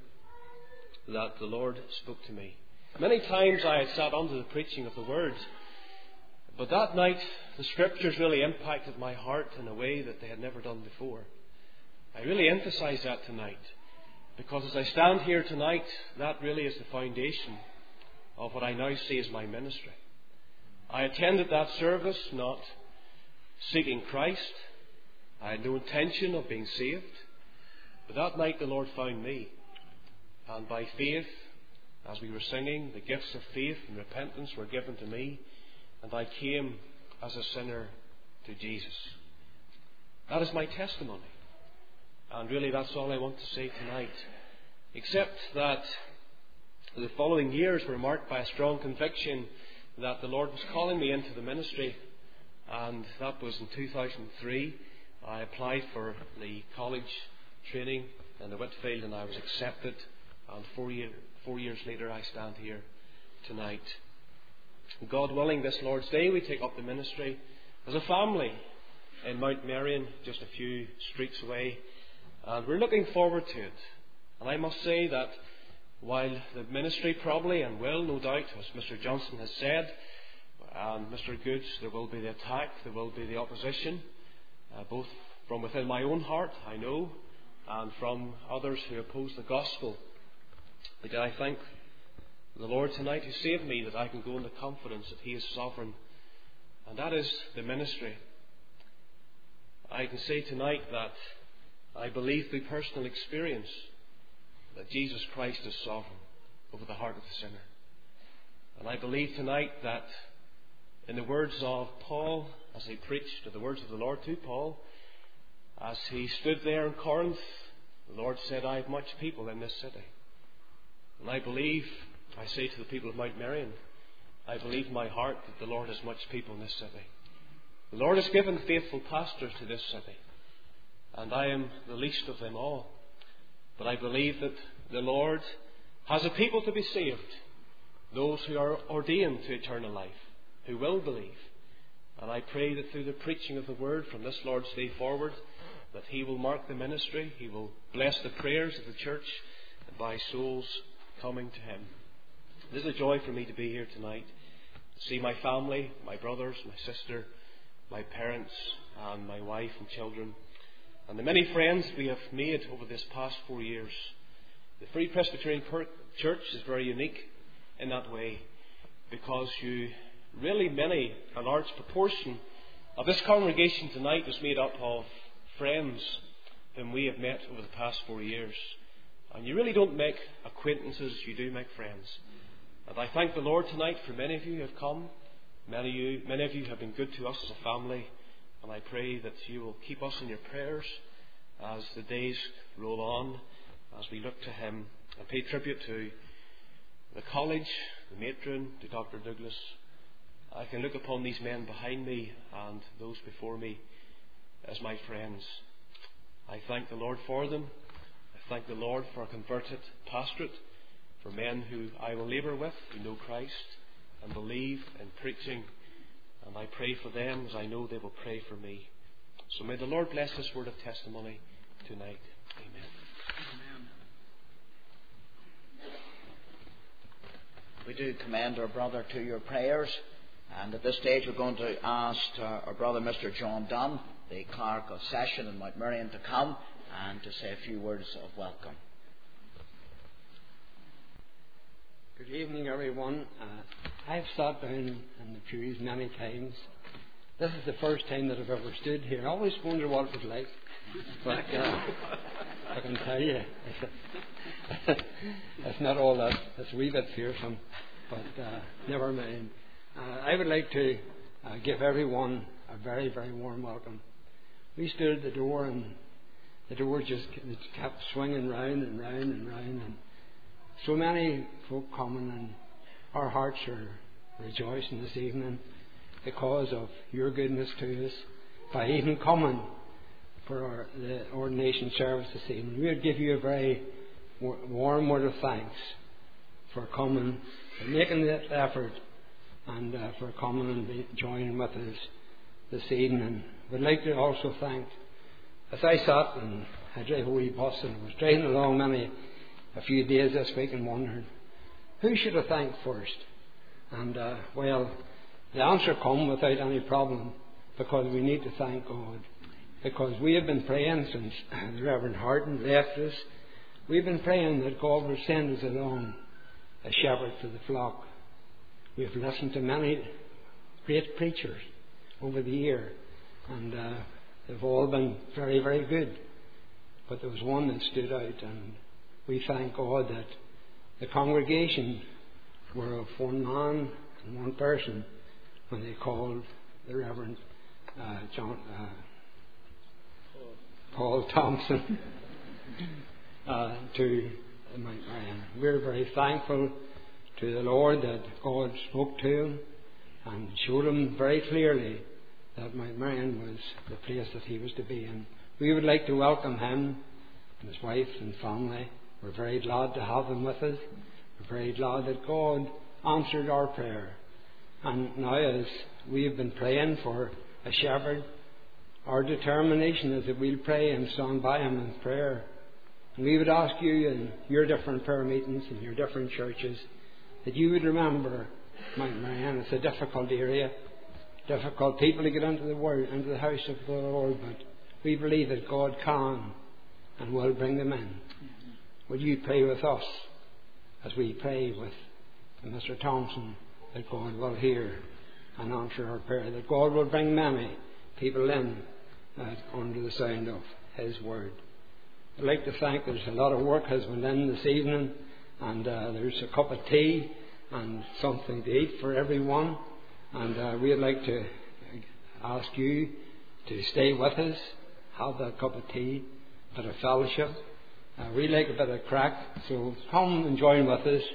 that the Lord spoke to me. Many times I had sat under the preaching of the Word, But that night, the Scriptures really impacted my heart in a way that they had never done before. I really emphasize that tonight, because as I stand here tonight, that really is the foundation of what I now see as my ministry. I attended that service not seeking Christ. I had no intention of being saved. But that night the Lord found me. And by faith, as we were singing, the gifts of faith and repentance were given to me. And I came as a sinner to Jesus. That is my testimony. And really that's all I want to say tonight. Except that the following years were marked by a strong conviction that the Lord was calling me into the ministry. And that was in 2003. I applied for the college training in the Whitfield and I was accepted. And 4 years later I stand here tonight. God willing, this Lord's Day we take up the ministry as a family in Mount Marion, just a few streets away. And we're looking forward to it. And I must say that while the ministry probably and will, no doubt, as Mr. Johnson has said, and Mr. Goods, there will be the attack, there will be the opposition, both from within my own heart, I know, and from others who oppose the gospel. But I thank the Lord tonight who saved me that I can go in the confidence that He is sovereign. And that is the ministry. I can say tonight that I believe through personal experience that Jesus Christ is sovereign over the heart of the sinner. And I believe tonight that in the words of Paul, as he preached, or the words of the Lord to Paul, as he stood there in Corinth, the Lord said, I have much people in this city. And I believe, I say to the people of Mount Marion, I believe in my heart that the Lord has much people in this city. The Lord has given faithful pastors to this city, and I am the least of them all. But I believe that the Lord has a people to be saved, those who are ordained to eternal life, who will believe. And I pray that through the preaching of the Word from this Lord's Day forward, that He will mark the ministry, He will bless the prayers of the church by souls coming to Him. It is a joy for me to be here tonight, to see my family, my brothers, my sister, my parents, and my wife and children, and the many friends we have made over this past 4 years. The Free Presbyterian Church is very unique in that way, because a large proportion of this congregation tonight is made up of friends whom we have met over the past 4 years. And you really don't make acquaintances, you do make friends. And I thank the Lord tonight for many of you who have come. Many of you have been good to us as a family. And I pray that you will keep us in your prayers as the days roll on, as we look to Him and pay tribute to the college, the matron, to Dr. Douglas. I can look upon these men behind me and those before me as my friends. I thank the Lord for them. I thank the Lord for a converted pastorate, for men who I will labour with, who know Christ and believe in preaching. And I pray for them as I know they will pray for me. So may the Lord bless this word of testimony tonight. Amen. We do commend our brother to your prayers. And at this stage we're going to ask our brother Mr. John Dunn, the clerk of session in Mount Marion, to come and to say a few words of welcome. Good evening, everyone. I've sat down in the pews many times. This is the first time that I've ever stood here. I always wonder what it was like. But I can tell you, it's not all that. It's a wee bit fearsome. But never mind. I would like to give everyone a very, very warm welcome. We stood at the door, and the door just kept swinging round and round and round, and so many folk coming, and our hearts are rejoicing this evening because of your goodness to us by even coming for the ordination service this evening. We would give you a very warm word of thanks for coming, for making this effort, and for coming and joining with us this evening. We'd like to also thank, as I sat and I drove a wee bus and was driving along a few days this week and wondering, who should I thank first? And the answer come without any problem, because we need to thank God. Because we have been praying since the Reverend Harden left us. We've been praying that God will send us along a shepherd for the flock. We have listened to many great preachers over the year, and they've all been very, very good. But there was one that stood out, and we thank God that the congregation were of one man and one person when they called the Reverend Paul Thompson to Mount Marion. We're very thankful to the Lord that God spoke to him and showed him very clearly that Mount Marion was the place that he was to be in. We would like to welcome him and his wife and family. We're very glad to have them with us. We're very glad that God answered our prayer. And now, as we have been praying for a shepherd, our determination is that we'll pray and stand by him in prayer. And we would ask you in your different prayer meetings in your different churches that you would remember Mount Marion. It's a difficult area, difficult people to get into the house of the Lord, but we believe that God can and will bring them in. Will you pray with us as we pray with Mr. Thompson, that God will hear and answer our prayer, that God will bring many people in under the sound of his word. I'd like to thank, there's a lot of work has been in this evening, and there's a cup of tea and something to eat for everyone, and we'd like to ask you to stay with us, have that cup of tea, a bit of fellowship. We like a bit of crack, so come and join with us.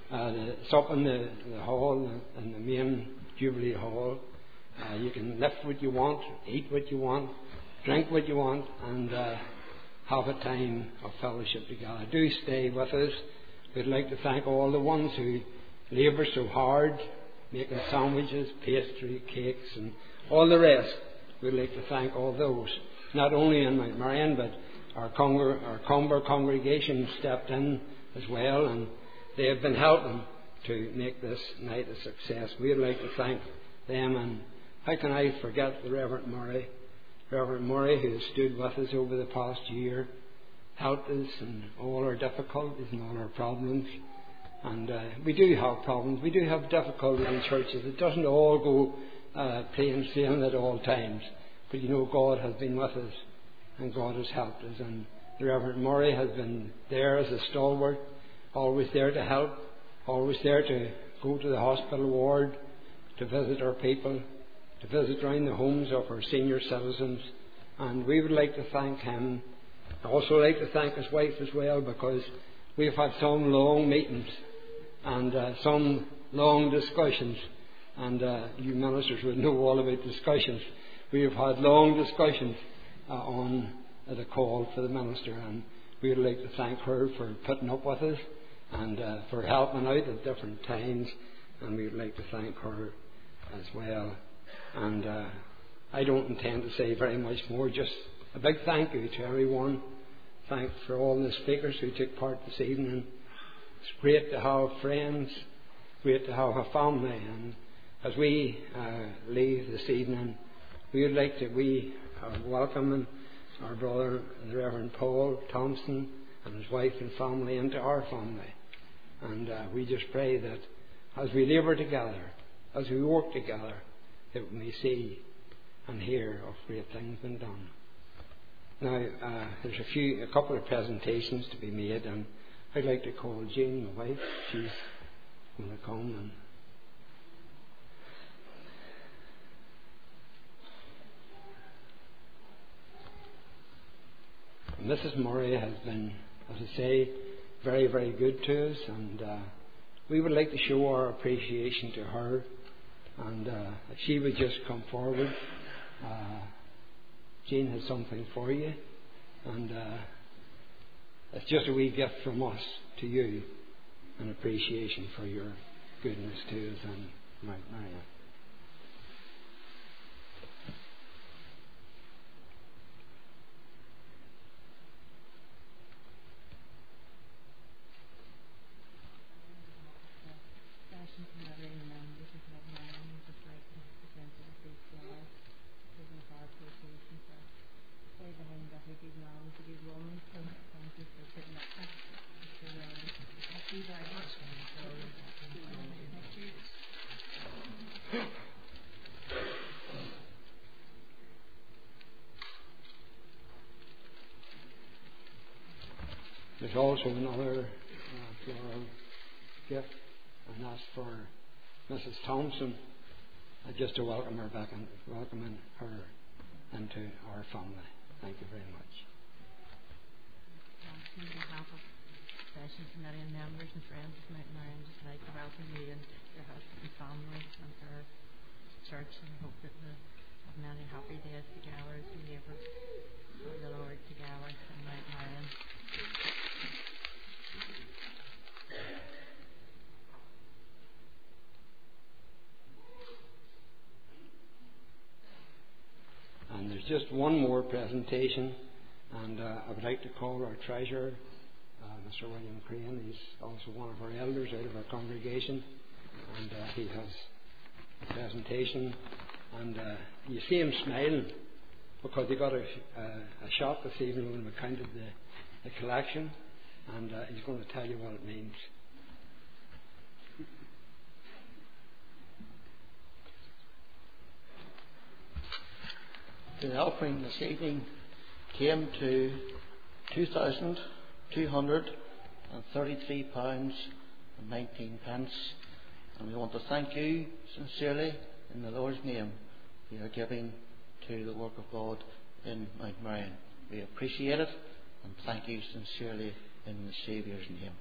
It's up in the hall, in the main Jubilee Hall. You can lift what you want, eat what you want, drink what you want, and have a time of fellowship together. Do stay with us. We'd like to thank all the ones who labour so hard, making sandwiches, pastry, cakes, and all the rest. We'd like to thank all those, not only in Mount Marion, but our Comber congregation stepped in as well, and they have been helping to make this night a success. We'd like to thank them, and how can I forget the Reverend Murray? Reverend Murray, who has stood with us over the past year, helped us in all our difficulties and all our problems. And we do have problems, we do have difficulties in churches. It doesn't all go plain sailing at all times. But you know, God has been with us, and God has helped us. And the Reverend Murray has been there as a stalwart, always there to help, always there to go to the hospital ward, to visit our people, to visit around the homes of our senior citizens. And we would like to thank him. I also like to thank his wife as well, because we've had some long meetings and some long discussions, and you ministers would know all about discussions. We have had long discussions on the call for the minister, and we would like to thank her for putting up with us and for helping out at different times, and we would like to thank her as well. And I don't intend to say very much more, just a big thank you to everyone. Thanks for all the speakers who took part this evening. It's great to have friends, great to have a family, and as we leave this evening, we would like to, we are welcoming our brother, the Reverend Paul Thompson, and his wife and family into our family. And we just pray that as we labour together, as we work together, that we may see and hear of great things being done. Now, there's a couple of presentations to be made, and I'd like to call Jean, my wife. She's going to come. And Mrs. Murray has been, as I say, very, very good to us, and we would like to show our appreciation to her. And if she would just come forward, Jean has something for you, and it's just a wee gift from us to you, an appreciation for your goodness to us and Mount Marion. There's also another floral gift, and that's for Mrs. Thompson, just to welcome her back and welcoming her into our family. Thank you very much. On behalf of Session Committee and members and friends of Mount Marion, just like to welcome you and your husband and family and our church, and hope that we'll have many happy days together as we labour for the Lord together in Mount Marion. And there's just one more presentation, and I would like to call our treasurer, Mr. William Crane. He's also one of our elders out of our congregation, and he has a presentation. And you see him smiling because he got a shot this evening when we counted the collection, and he's going to tell you what it means. The offering this evening came to £2,233.19, and we want to thank you sincerely in the Lord's name for your giving to the work of God in Mount Marion. We appreciate it and thank you sincerely in the Saviour's name.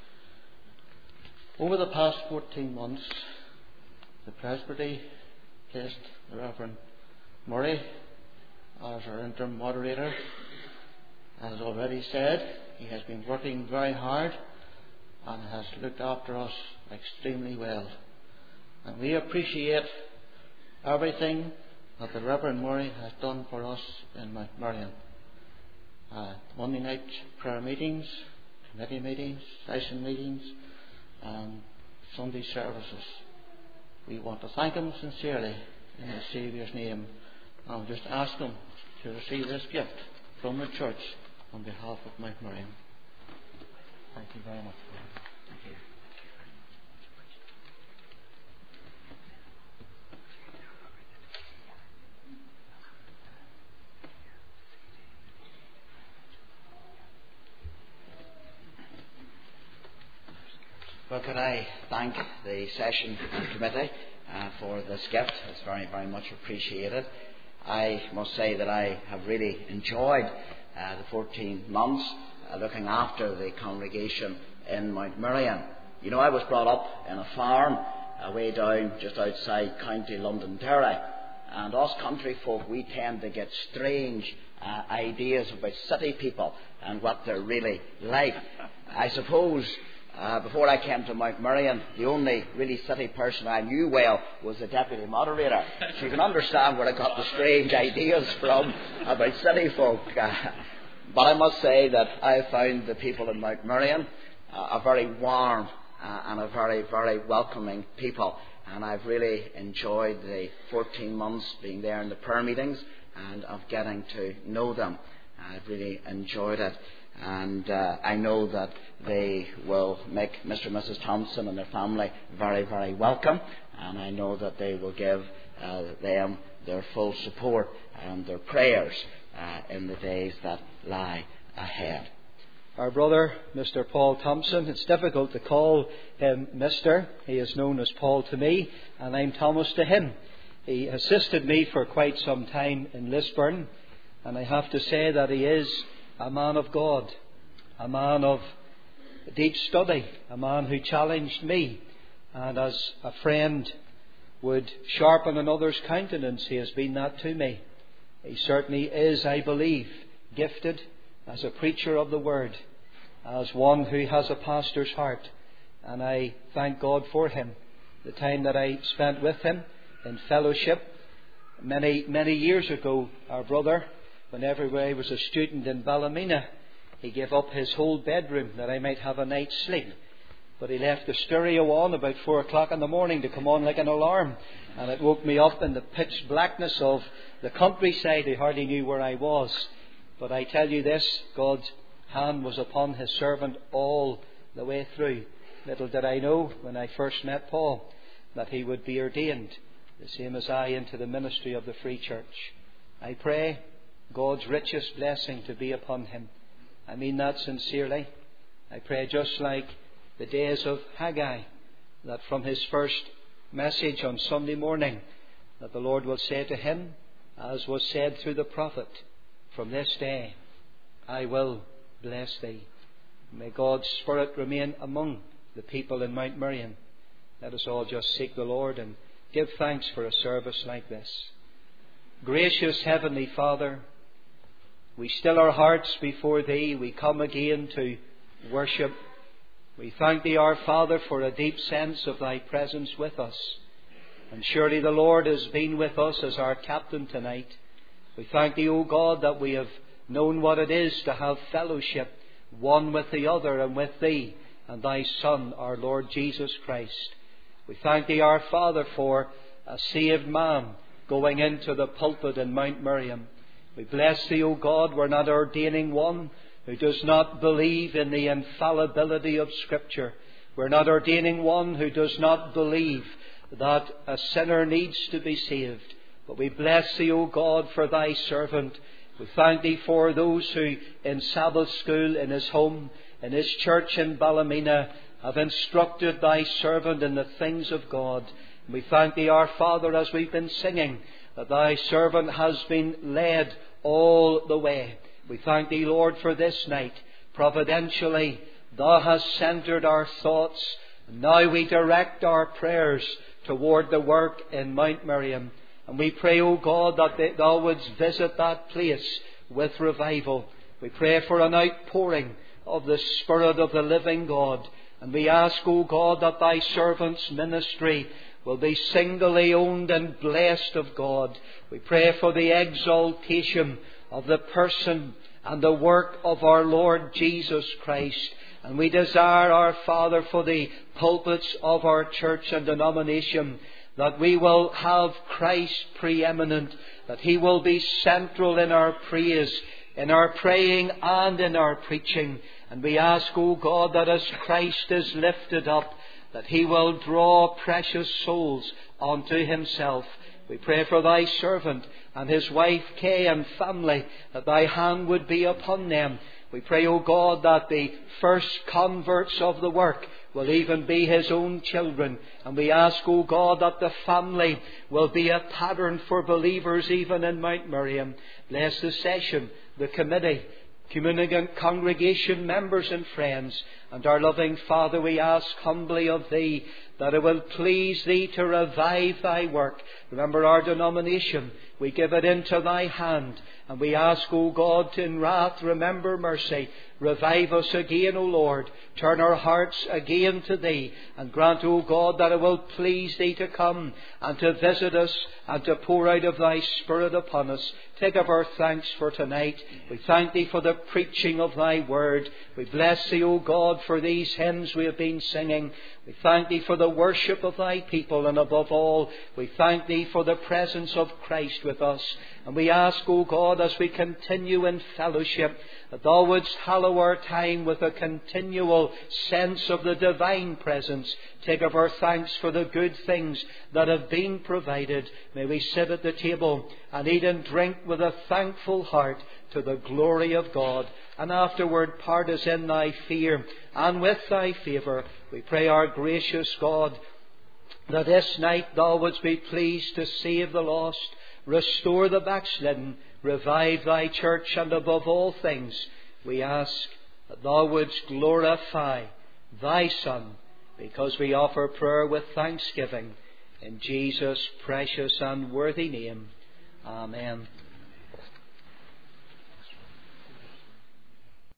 Over the past 14 months, the Presbytery placed the Reverend Murray as our interim moderator. As already said, he has been working very hard and has looked after us extremely well. And we appreciate everything that the Reverend Murray has done for us in Mount Marion. Monday night prayer meetings, committee meetings, session meetings, and Sunday services. We want to thank him sincerely in the Saviour's name, and just ask him to receive this gift from the church on behalf of Mount Marion. Thank you very much. Thank you. Well, could I thank the session committee for this gift? It's very, very much appreciated. I must say that I have really enjoyed the 14 months looking after the congregation in Mount Marion. You know, I was brought up in a farm way down just outside County Londonderry, and us country folk, we tend to get strange ideas about city people and what they're really like. I suppose before I came to Mount Marion, the only really city person I knew well was the deputy moderator. So you can understand where I got the strange ideas from about city folk. But I must say that I found the people in Mount Marion a very warm and a very, very welcoming people. And I've really enjoyed the 14 months being there in the prayer meetings and of getting to know them. I've really enjoyed it. And I know that they will make Mr. and Mrs. Thompson and their family very, very welcome. And I know that they will give them their full support and their prayers in the days that lie ahead. Our brother, Mr. Paul Thompson, it's difficult to call him Mr. He is known as Paul to me, and I'm Thomas to him. He assisted me for quite some time in Lisburn, and I have to say that he is a man of God, a man of deep study, a man who challenged me, and as a friend would sharpen another's countenance, he has been that to me. He certainly is, I believe, gifted as a preacher of the Word, as one who has a pastor's heart, and I thank God for him. The time that I spent with him in fellowship many, many years ago, our brother, whenever I was a student in Ballymena, he gave up his whole bedroom that I might have a night's sleep. But he left the stereo on about 4 o'clock in the morning to come on like an alarm. And it woke me up in the pitch blackness of the countryside. I hardly knew where I was. But I tell you this, God's hand was upon his servant all the way through. Little did I know when I first met Paul that he would be ordained, the same as I, into the ministry of the Free Church. I pray God's richest blessing to be upon him. I mean that sincerely. I pray, just like the days of Haggai, that from his first message on Sunday morning, that the Lord will say to him, as was said through the prophet, from this day I will bless thee. May God's Spirit remain among the people in Mount Miriam. Let us all just seek the Lord and give thanks for a service like this. Gracious Heavenly Father, we still our hearts before Thee. We come again to worship. We thank Thee, our Father, for a deep sense of Thy presence with us. And surely the Lord has been with us as our captain tonight. We thank Thee, O God, that we have known what it is to have fellowship, one with the other, and with Thee and Thy Son, our Lord Jesus Christ. We thank Thee, our Father, for a saved man going into the pulpit in Mount Miriam. We bless Thee, O God, we're not ordaining one who does not believe in the infallibility of Scripture. We're not ordaining one who does not believe that a sinner needs to be saved. But we bless Thee, O God, for Thy servant. We thank Thee for those who in Sabbath school, in his home, in his church in Ballymena, have instructed Thy servant in the things of God. And we thank Thee, our Father, as we've been singing, that Thy servant has been led all the way. We thank Thee, Lord, for this night. Providentially, Thou hast centred our thoughts. And now we direct our prayers toward the work in Mount Miriam. And we pray, O God, that Thou wouldst visit that place with revival. We pray for an outpouring of the Spirit of the living God. And we ask, O God, that Thy servant's ministry will be singly owned and blessed of God. We pray for the exaltation of the person and the work of our Lord Jesus Christ. And we desire, our Father, for the pulpits of our church and denomination, that we will have Christ preeminent, that He will be central in our praise, in our praying and in our preaching. And we ask, O God, that as Christ is lifted up, that He will draw precious souls unto Himself. We pray for Thy servant and his wife Kay and family, that Thy hand would be upon them. We pray, O God, that the first converts of the work will even be his own children. And we ask, O God, that the family will be a pattern for believers even in Mount Miriam. Bless the session, the committee, communicant congregation members and friends. And our loving Father, we ask humbly of Thee that it will please Thee to revive Thy work. Remember our denomination. We give it into Thy hand. And we ask, O God, in wrath remember mercy. Revive us again, O Lord. Turn our hearts again to Thee. And grant, O God, that it will please Thee to come and to visit us and to pour out of Thy Spirit upon us. Take up our thanks for tonight. We thank Thee for the preaching of Thy word. We bless Thee, O God, for these hymns we have been singing. We thank Thee for the worship of Thy people. And above all, we thank Thee for the presence of Christ with us. And we ask, O God, as we continue in fellowship, that Thou wouldst hallow our time with a continual sense of the divine presence. Take up our thanks for the good things that have been provided. May we sit at the table and eat and drink with a thankful heart to the glory of God. And afterward part us in Thy fear and with Thy favour. We pray, our gracious God, that this night Thou wouldst be pleased to save the lost, restore the backslidden, revive Thy church, and above all things we ask that Thou wouldst glorify Thy Son, because we offer prayer with thanksgiving in Jesus' precious and worthy name. Amen.